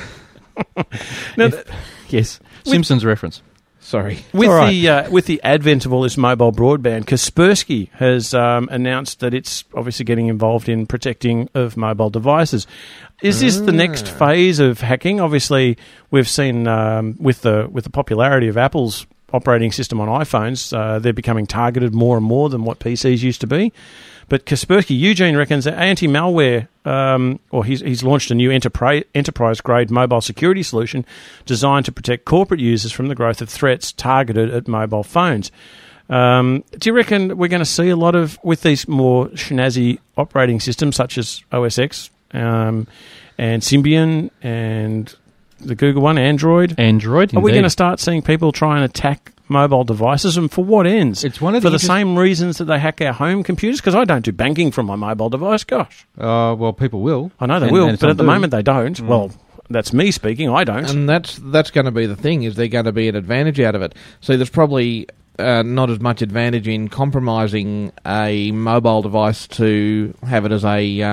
Yes, Simpsons reference. Sorry. With the advent of all this mobile broadband, Kaspersky has announced that it's obviously getting involved in protecting of mobile devices. Is this the next phase of hacking? Obviously, we've seen with the popularity of Apple's operating system on iPhones, they're becoming targeted more and more than what PCs used to be. But Kaspersky, Eugene reckons that anti-malware, he's launched a new enterprise-grade mobile security solution designed to protect corporate users from the growth of threats targeted at mobile phones. Do you reckon we're going to see a lot of, with these more snazzy operating systems such as OS X and Symbian and the Google one, Android? Android, Are we going to start seeing people try and attack mobile devices, and for what ends? It's one of for the same reasons that they hack our home computers? Because I don't do banking from my mobile device, gosh. Well, people will. I know they will, but at the moment they don't. Well, that's me speaking, I don't. And that's going to be the thing, is they're going to be an advantage out of it. So there's probably not as much advantage in compromising a mobile device to have it as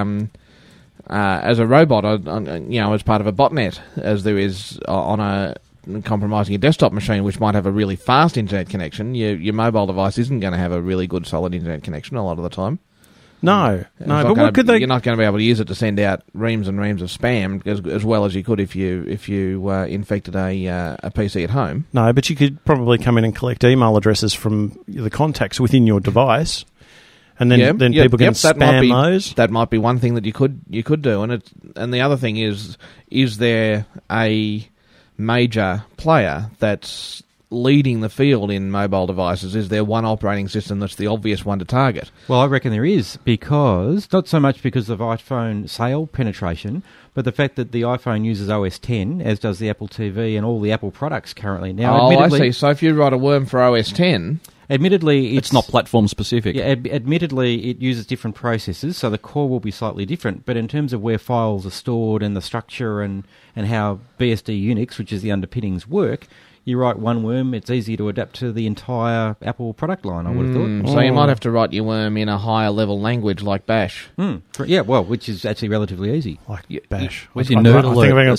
a robot, as part of a botnet, as there is on compromising a desktop machine, which might have a really fast internet connection. Your mobile device isn't going to have a really good, solid internet connection a lot of the time. No. But what could they? You're not going to be able to use it to send out reams and reams of spam as well as you could if you infected a PC at home. No, but you could probably come in and collect email addresses from the contacts within your device. And then people can spam those. That might be one thing that you could do. And the other thing is there a major player that's leading the field in mobile devices? Is there one operating system that's the obvious one to target? Well, I reckon there is, because not so much because of iPhone sale penetration, but the fact that the iPhone uses OS X, as does the Apple TV and all the Apple products currently. Now, I see. So if you write a worm for OS X... Admittedly, it's not platform specific. Yeah, admittedly, it uses different processors, so the core will be slightly different. But in terms of where files are stored and the structure and how BSD Unix, which is the underpinnings, work, you write one worm, it's easy to adapt to the entire Apple product line, I would have thought. So you might have to write your worm in a higher level language like Bash. Yeah, well, which is actually relatively easy. Like Bash. What's your nerd alert? I think I'm going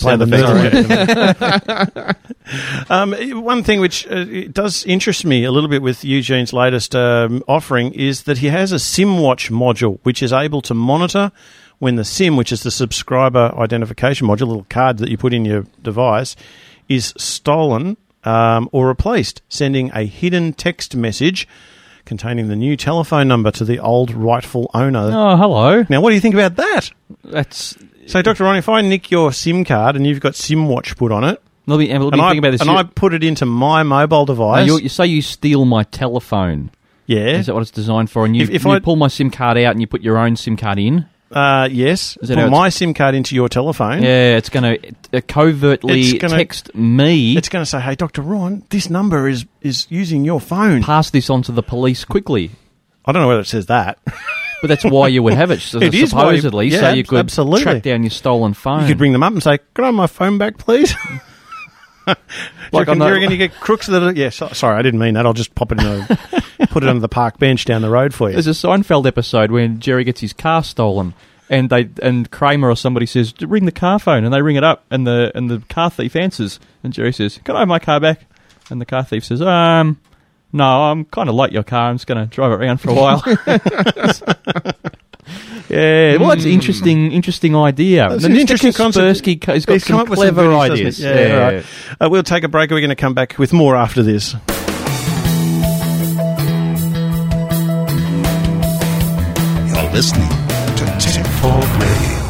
to play the nerd alert. One thing which does interest me a little bit with Eugene's latest offering is that he has a SIM-Watch module, which is able to monitor when the SIM, which is the subscriber identification module, a little card that you put in your device, is stolen or replaced, sending a hidden text message containing the new telephone number to the old rightful owner. Oh, hello. Now, what do you think about that? So, Dr. Ron, if I nick your SIM card and you've got SIM-Watch put on it, I put it into my mobile device... you say you steal my telephone. Yeah. Is that what it's designed for? And you pull my SIM card out and you put your own SIM card in? Yes. Put my SIM card into your telephone. Yeah, it's going to covertly text me. It's going to say, hey, Dr. Ron, this number is using your phone. Pass this on to the police quickly. I don't know whether it says that. But that's why you would have it, supposedly, so you could absolutely track down your stolen phone. You could bring them up and say, can I have my phone back, please? Do you reckon you get crooks that... Yeah, sorry, I didn't mean that. I'll just pop it put it under the park bench down the road for you. There's a Seinfeld episode when Jerry gets his car stolen, and Kramer or somebody says, ring the car phone, and they ring it up, and the car thief answers, and Jerry says, can I have my car back? And the car thief says, no, I'm kind of like your car. I'm just going to drive it around for a while. Yeah, well, that's an interesting idea. It's an interesting concept. He's got some clever ideas. Yeah. Right. We'll take a break. We're going to come back with more after this. You're listening to Tech Talk Radio.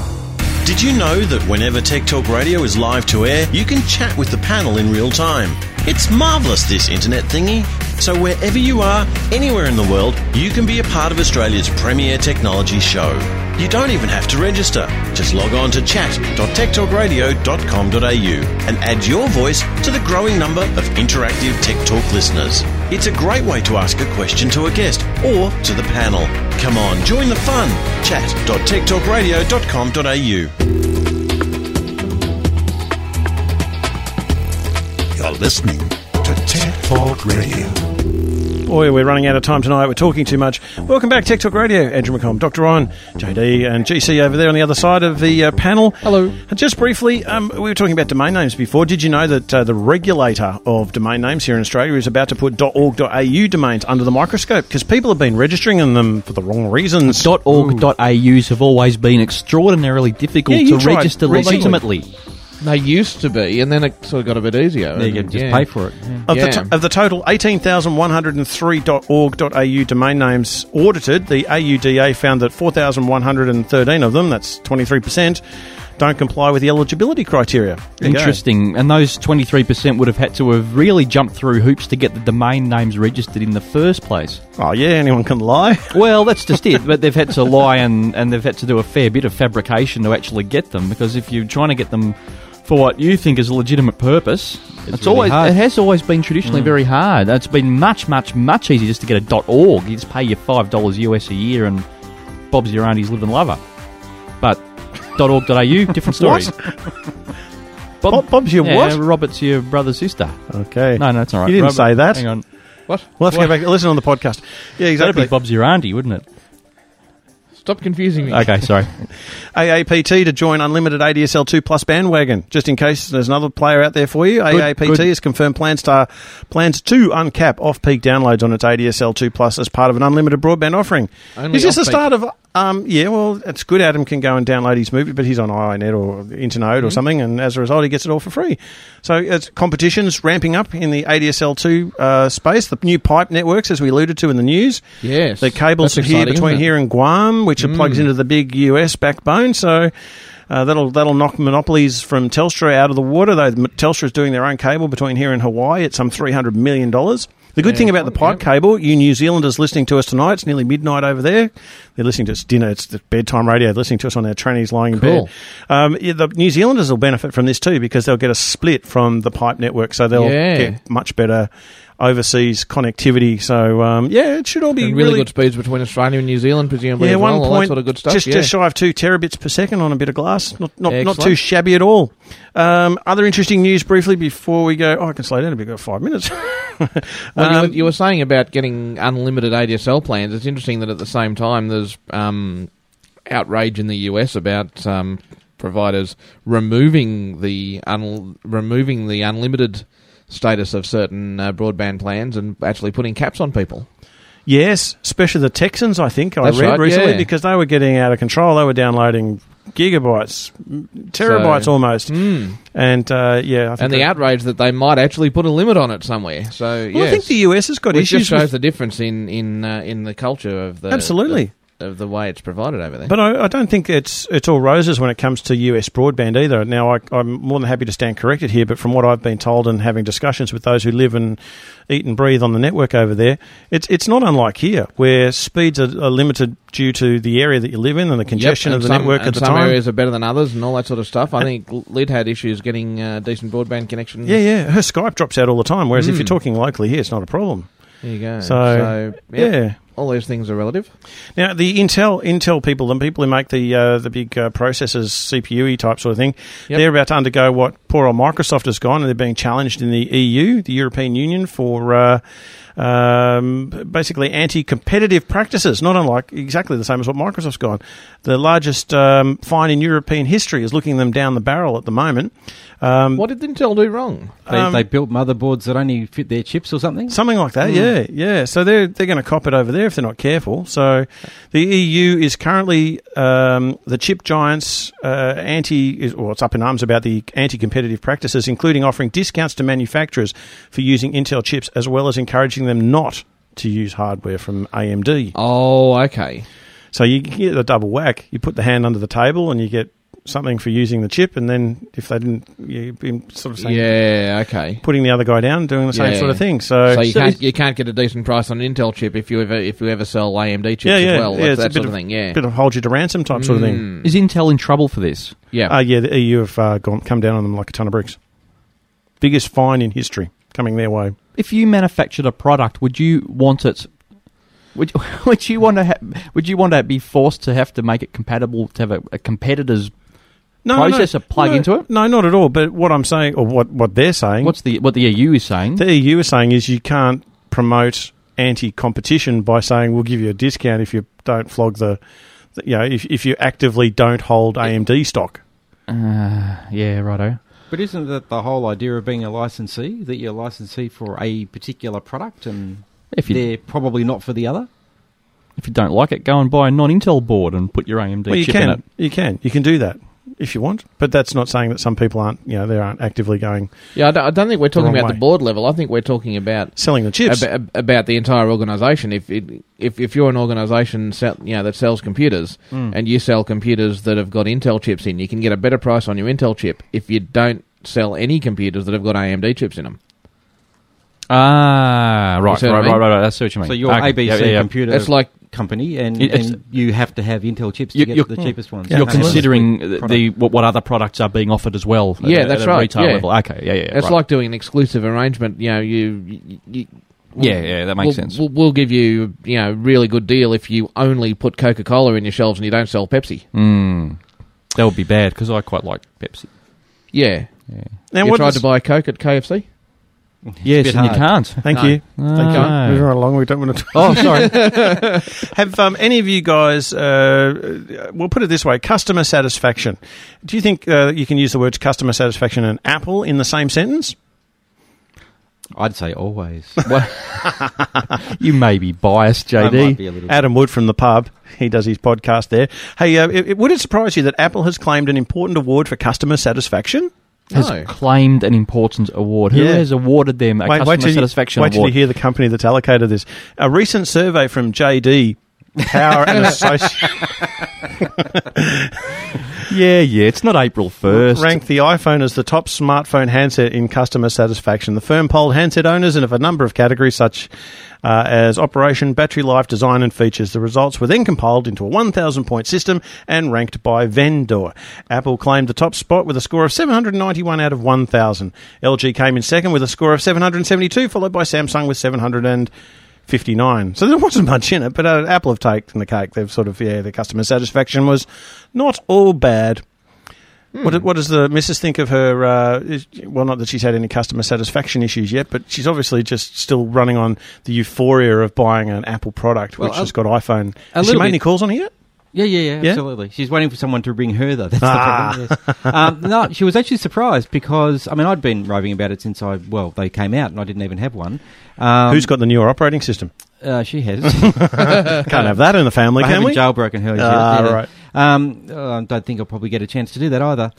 Did you know that whenever Tech Talk Radio is live to air, you can chat with the panel in real time? It's marvellous, this internet thingy. So wherever you are, anywhere in the world, you can be a part of Australia's premier technology show. You don't even have to register. Just log on to chat.techtalkradio.com.au and add your voice to the growing number of interactive Tech Talk listeners. It's a great way to ask a question to a guest or to the panel. Come on, join the fun. chat.techtalkradio.com.au. You're listening to Tech Talk Radio. Boy, we're running out of time tonight. We're talking too much. Welcome back, Tech Talk Radio. Andrew McComb, Dr. Ryan, JD, and GC over there on the other side of the panel. Hello. Just briefly, we were talking about domain names before. Did you know that the regulator of domain names here in Australia is about to put .org.au domains under the microscope because people have been registering in them for the wrong reasons? .org.aus have always been extraordinarily difficult to register legitimately. They used to be, and then it sort of got a bit easier. You can just pay for it. Yeah. Of the total 18,103 .org.au domain names audited, the AUDA found that 4,113 of them, that's 23%, don't comply with the eligibility criteria. Interesting. And those 23% would have had to have really jumped through hoops to get the domain names registered in the first place. Oh, yeah, anyone can lie. Well, that's just it. But they've had to lie and they've had to do a fair bit of fabrication to actually get them, because if you're trying to get them for what you think is a legitimate purpose, it's really always hard. It has always been traditionally very hard. It's been much, much, much easier just to get a .org. You just pay your $5 US a year and Bob's your auntie's living lover. But .org.au, different story. Bob's your what? Robert's your brother's sister. Okay. No, that's all right. You didn't say that. Hang on. What? We'll have to go back and listen on the podcast. Yeah, exactly. That'd be Bob's your auntie, wouldn't it? Stop confusing me. Okay, sorry. AAPT to join unlimited ADSL 2 Plus bandwagon. Just in case there's another player out there for you, AAPT has confirmed plans to uncap off-peak downloads on its ADSL 2 Plus as part of an unlimited broadband offering. Is this the start of... yeah, well, it's good. Adam can go and download his movie, but he's on iiNet or Internode or something, and as a result, he gets it all for free. So it's competition's ramping up in the ADSL 2 space. The new pipe networks, as we alluded to in the news. Yes. The cables here between here and Guam, which plugs into the big US backbone. So that'll knock monopolies from Telstra out of the water, though Telstra's doing their own cable between here and Hawaii at some $300 million. The good thing about the pipe cable, you New Zealanders listening to us tonight, it's nearly midnight over there. They're listening to us dinner. It's the bedtime radio. They're listening to us on their trannies lying in bed. The New Zealanders will benefit from this too because they'll get a split from the pipe network, so they'll get much better overseas connectivity. So, it should all be and really good speeds between Australia and New Zealand, presumably. Yeah, as well, all that sort of good stuff. Just shy of 2 terabits per second on a bit of glass. Not too shabby at all. Other interesting news briefly before we go. I can slow down a bit. We've got 5 minutes. Well, you were saying about getting unlimited ADSL plans. It's interesting that at the same time there's outrage in the US about providers removing the unlimited status of certain broadband plans and actually putting caps on people. Yes, especially the Texans, I think. I read recently because they were getting out of control. They were downloading gigabytes, terabytes almost. And I think and the outrage that they might actually put a limit on it somewhere. So I think the US has got issues. It just shows the difference in the culture of the absolutely. Of the way it's provided over there. But I don't think it's all roses when it comes to US broadband either. Now, I'm more than happy to stand corrected here, but from what I've been told and having discussions with those who live and eat and breathe on the network over there, it's not unlike here, where speeds are limited due to the area that you live in and the congestion of the network at the time. Some areas are better than others and all that sort of stuff. I think Lyd had issues getting decent broadband connections. Yeah. Her Skype drops out all the time, whereas if you're talking locally here, it's not a problem. There you go. So yeah. All those things are relative. Now, the Intel people, the people who make the big processors, CPU-y type sort of thing, they're about to undergo what poor old Microsoft has gone, and they're being challenged in the EU, the European Union, for basically anti-competitive practices, not unlike exactly the same as what Microsoft's gone. The largest fine in European history is looking them down the barrel at the moment. What did Intel do wrong? They built motherboards that only fit their chips or something? Something like that, yeah. So they're going to cop it over there if they're not careful. So the EU is currently, the chip giants it's up in arms about the anti-competitive practices, including offering discounts to manufacturers for using Intel chips, as well as encouraging them not to use hardware from AMD. Oh, okay. So you get a double whack. You put the hand under the table and you get something for using the chip, and then if they didn't, you'd be sort of saying, putting the other guy down, doing the same sort of thing. So you can't get a decent price on an Intel chip if you ever sell AMD chips as well. It's that a sort of thing. bit of hold you to ransom type sort of thing. Is Intel in trouble for this? Yeah, the EU have come down on them like a ton of bricks. Biggest fine in history coming their way. If you manufactured a product, would you want it? Would you want to be forced to have to make it compatible to have a competitor's processor plug into it? No, not at all. But what I'm saying, or what they're saying, what the EU is saying, is you can't promote anti-competition by saying we'll give you a discount if you don't flog if you actively don't hold AMD stock. Yeah, righto. But isn't that the whole idea of being a licensee, that you're a licensee for a particular product and they're probably not for the other? If you don't like it, go and buy a non-Intel board and put your AMD chip in it. You can do that if you want, but that's not saying that some people aren't actively going. Yeah, I don't think we're talking about the board level. I think we're talking about selling the chips, about the entire organisation. If you're an organisation that sells computers and you sell computers that have got Intel chips in, you can get a better price on your Intel chip if you don't sell any computers that have got AMD chips in them. Right. That's what you mean. So you're ABC computer. It's like company, and you have to have Intel chips to get the cheapest ones. You're considering what other products are being offered as well. That's right. Retail level. Okay, It's like doing an exclusive arrangement. That makes sense. We'll give you really good deal if you only put Coca-Cola in your shelves and you don't sell Pepsi. That would be bad because I quite like Pepsi. Yeah. Now, you tried to buy Coke at KFC? Yes, and you can't. Thank you. Moving right along, we don't want to... Oh, sorry. Have any of you guys, we'll put it this way, customer satisfaction. Do you think you can use the words customer satisfaction and Apple in the same sentence? I'd say always. You may be biased, JD. I might be a little Adam Wood from the pub. He does his podcast there. Hey, would it surprise you that Apple has claimed an important award for customer satisfaction? Has claimed an important award. Who has awarded them a customer satisfaction award? Wait till you hear the company that's allocated this. A recent survey from JD Power and Associates. It's not April 1st. Ranked the iPhone as the top smartphone handset in customer satisfaction. The firm polled handset owners in a number of categories such as operation, battery life, design and features. The results were then compiled into a 1,000-point system and ranked by vendor. Apple claimed the top spot with a score of 791 out of 1,000. LG came in second with a score of 772, followed by Samsung with 759. So there wasn't much in it, but Apple have taken the cake. They've sort of, the customer satisfaction was not all bad. What does the missus think of her? Well, not that she's had any customer satisfaction issues yet, but she's obviously just still running on the euphoria of buying an Apple product, which has got iPhone. Has she made any calls on it yet? Yeah, absolutely. She's waiting for someone to ring her, though. That's the problem. Yes. No, she was actually surprised because, I'd been raving about it since they came out and I didn't even have one. Who's got the newer operating system? She has. Can't have that in the family, can we? I haven't jailbroken her yet. Right. I don't think I'll probably get a chance to do that either.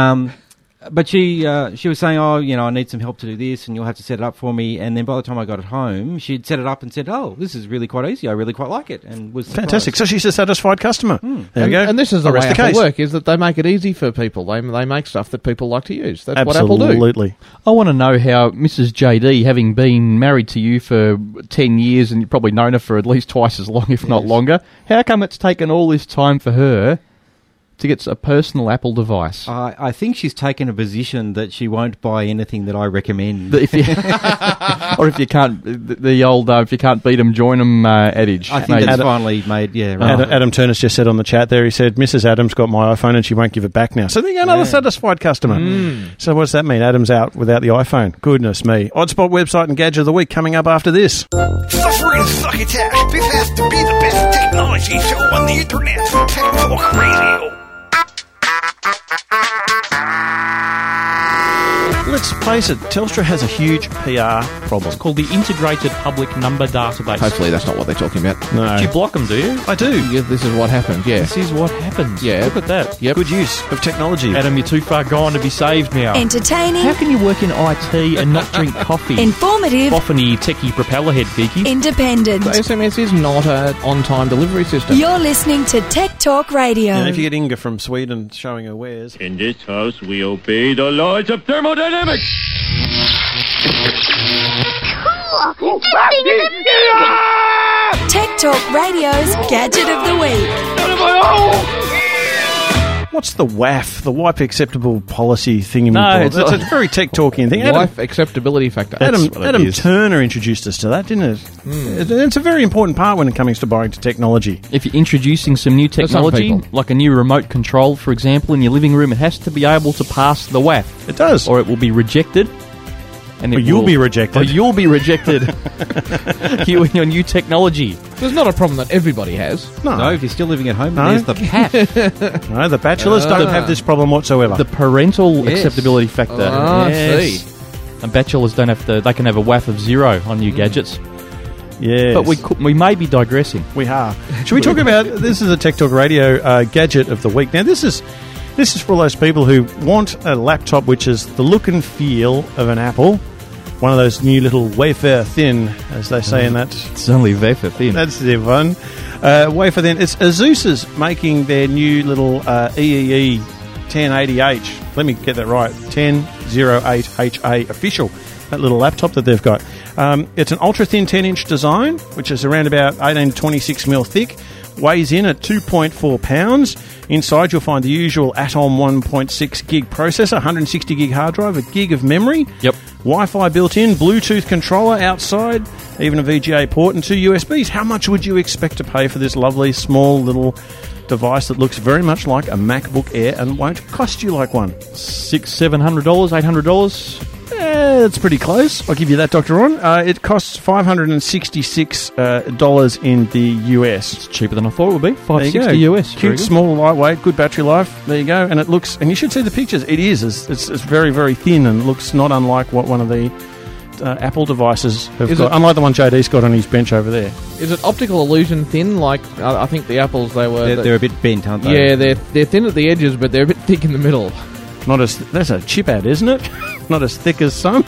But she was saying, I need some help to do this, and you'll have to set it up for me. And then by the time I got it home, she'd set it up and said, this is really quite easy. I really quite like it, and was surprised. Fantastic. So she's a satisfied customer. There you go. And this is the way Apple work, is that they make it easy for people. They make stuff that people like to use. That's what Apple do. Absolutely. I want to know how Mrs. JD, having been married to you for 10 years, and you've probably known her for at least twice as long, if not longer, how come it's taken all this time for her to get a personal Apple device? I think she's taken a position that she won't buy anything that I recommend. Or if you can't, the old if you can't beat them, join them adage. I think that's finally made, right. Adam Turner's just said on the chat there, he said, Mrs. Adams got my iPhone and she won't give it back now. So there you go, another satisfied customer. So what does that mean? Adam's out without the iPhone. Goodness me. Oddspot website and gadget of the week coming up after this. Suffering succotash. This has to be the best technology show on the internet. Tech Talk Radio. let's face it, Telstra has a huge PR problem. It's called the Integrated Public Number Database. Hopefully that's not what they're talking about. No. Do you block them, do you? I do. Yeah, this is what happened, yeah. This is what happens. Yeah. Look at that. Yep. Good use of technology. Adam, you're too far gone to be saved now. Entertaining. How can you work in IT and not drink coffee? Informative. Boffiny, techie, propeller head geeky. Independent. So SMS is not an on-time delivery system. You're listening to Tech Talk Radio. And if you get Inga from Sweden showing her wares. In this house, we obey the laws of thermodynamics. Tech Talk Radio's Gadget of the Week. What's the WAF, the Wipe Acceptable Policy thing? No, it's a very tech talking thing. Wife acceptability factor. Adam Turner introduced us to that, didn't it? It's a very important part when it comes to buying technology. If you're introducing some new technology, like a new remote control, for example, in your living room, it has to be able to pass the WAF. It does. Or it will be rejected. And you'll be rejected. Or you'll be rejected. You and your new technology. There's not a problem that everybody has. No, if you're still living at home, there's the PAF. No, the bachelors don't have this problem whatsoever. The parental acceptability factor. Yes. And bachelors don't have to. They can have a WAF of 0 on new gadgets. Yes. But we may be digressing. We are. Should we talk about, this is a Tech Talk Radio Gadget of the Week. Now, this is for all those people who want a laptop which is the look and feel of an Apple. One of those new little wafer thin, as they say in that. It's only wafer thin. That's the one. Wafer thin. It's Asus's making their new little EEE 1080H. Let me get that right. 1008HA official. That little laptop that they've got. It's an ultra-thin 10-inch design, which is around about 18 to 26 mil thick. Weighs in at 2.4 pounds. Inside you'll find the usual Atom 1.6 gig processor, 160 gig hard drive, a gig of memory. Yep. Wi-Fi built in, Bluetooth controller outside, even a VGA port and 2 USBs. How much would you expect to pay for this lovely small little device that looks very much like a MacBook Air and won't cost you like one? $600, $700, $800? That's pretty close. I'll give you that, Dr. Ron. It costs $566 in the US. It's cheaper than I thought it would be. $560 US. Cute, small, lightweight, good battery life. There you go. And it looks, and you should see the pictures. It is. It's very, very thin and looks not unlike what one of the Apple devices have got. Unlike the one JD's got on his bench over there. Is it optical illusion thin? Like, I think the Apples, they're a bit bent, aren't they? Yeah, they're thin at the edges, but they're a bit thick in the middle. That's a chip ad, isn't it? Not as thick as some.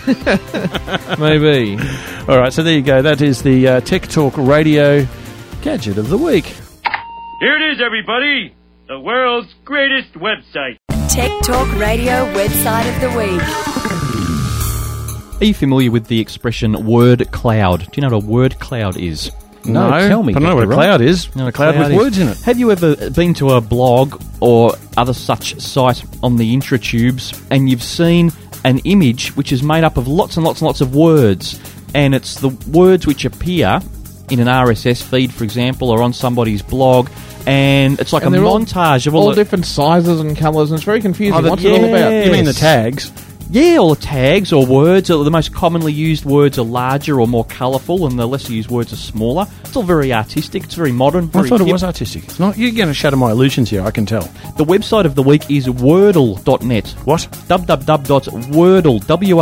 Maybe. All right, so there you go. That is the Tech Talk Radio Gadget of the Week. Here it is, everybody. The world's greatest website. Tech Talk Radio Website of the Week. Are you familiar with the expression word cloud? Do you know what a word cloud is? No, tell me. I don't know what a cloud is. No, a cloud with words in it. Have you ever been to a blog or other such site on the intratubes and you've seen an image which is made up of lots and lots and lots of words, and it's the words which appear in an RSS feed, for example, or on somebody's blog, and it's like a montage of all different sizes and colours, and it's very confusing. What's it all about? You mean the tags? Yeah, or tags or words. The most commonly used words are larger or more colourful, and the lesser used words are smaller. It's all very artistic. It's very modern. I thought it was artistic. It's not. You're going to shatter my illusions here, I can tell. The website of the week is wordle.net. What? www.wordle,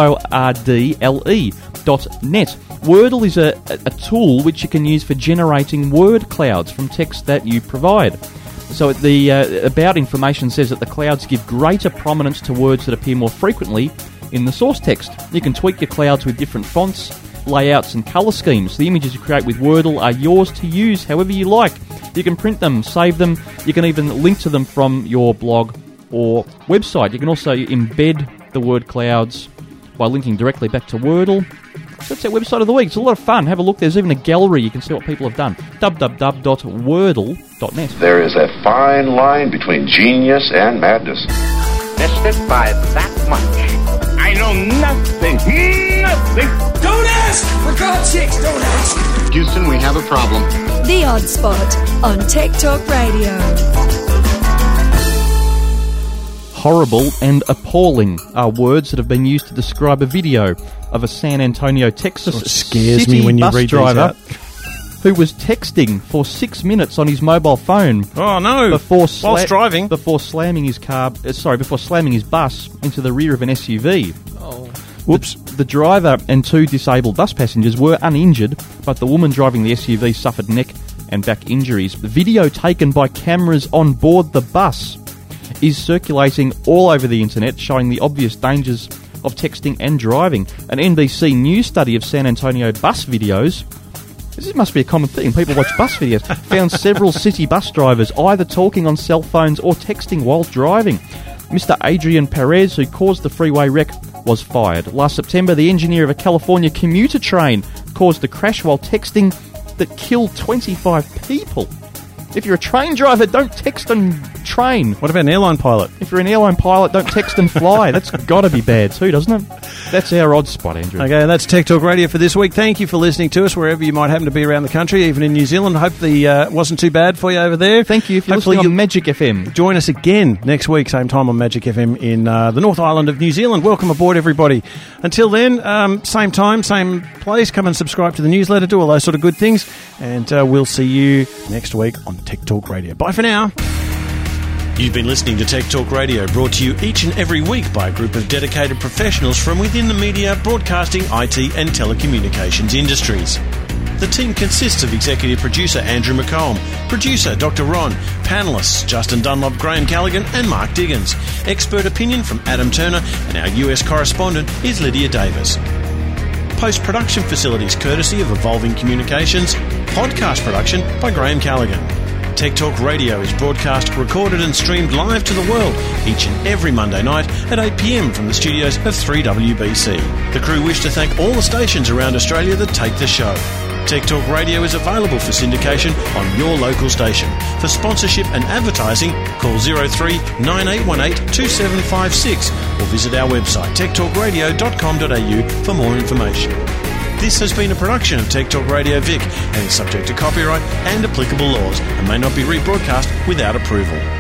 wordle.net. Wordle is a tool which you can use for generating word clouds from text that you provide. So the about information says that the clouds give greater prominence to words that appear more frequently in the source text. You can tweak your clouds with different fonts, layouts and colour schemes. The images you create with Wordle are yours to use however you like. You can print them, save them, you can even link to them from your blog or website. You can also embed the word clouds by linking directly back to Wordle. That's our website of the week. It's a lot of fun. Have a look. There's even a gallery. You can see what people have done. www.wordle.net. There is a fine line between genius and madness. Missed it by that much. I know nothing. Nothing. Don't ask! For God's sakes, don't ask! Houston, we have a problem. The Odd Spot on Tech Talk Radio. Horrible and appalling are words that have been used to describe a video of a San Antonio, Texas scares city me when you bus read driver who was texting for 6 minutes on his mobile phone. Oh no! Whilst driving, before slamming his bus into the rear of an SUV. Oh. Whoops! The driver and 2 disabled bus passengers were uninjured, but the woman driving the SUV suffered neck and back injuries. The video taken by cameras on board the bus is circulating all over the internet, showing the obvious dangers of texting and driving. An NBC News study of San Antonio bus videos, this must be a common thing, people watch bus videos, found several city bus drivers either talking on cell phones or texting while driving. Mr. Adrian Perez, who caused the freeway wreck, was fired. Last September, the engineer of a California commuter train caused a crash while texting that killed 25 people. If you're a train driver, don't text and train. What about an airline pilot? If you're an airline pilot, don't text and fly. That's got to be bad too, doesn't it? That's our odd spot, Andrew. Okay, that's Tech Talk Radio for this week. Thank you for listening to us wherever you might happen to be around the country, even in New Zealand. Hope the wasn't too bad for you over there. Thank you. If you're listening on Magic FM. Join us again next week, same time on Magic FM in the North Island of New Zealand. Welcome aboard, everybody. Until then, same time, same place. Come and subscribe to the newsletter, do all those sort of good things, and we'll see you next week on Tech Talk Radio. Bye for now. You've been listening to Tech Talk Radio, brought to you each and every week by a group of dedicated professionals from within the media, broadcasting, IT and telecommunications industries. The team consists of executive producer Andrew McComb, producer Dr. Ron, panellists Justin Dunlop, Graham Callaghan and Mark Diggins, expert opinion from Adam Turner, and our US correspondent is Lydia Davis. Post-production facilities courtesy of Evolving Communications, podcast production by Graham Callaghan. Tech Talk Radio is broadcast, recorded and streamed live to the world each and every Monday night at 8 p.m. from the studios of 3WBC. The crew wish to thank all the stations around Australia that take the show. Tech Talk Radio is available for syndication on your local station. For sponsorship and advertising, call 03 9818 2756 or visit our website techtalkradio.com.au for more information. This has been a production of Tech Talk Radio Vic and is subject to copyright and applicable laws and may not be rebroadcast without approval.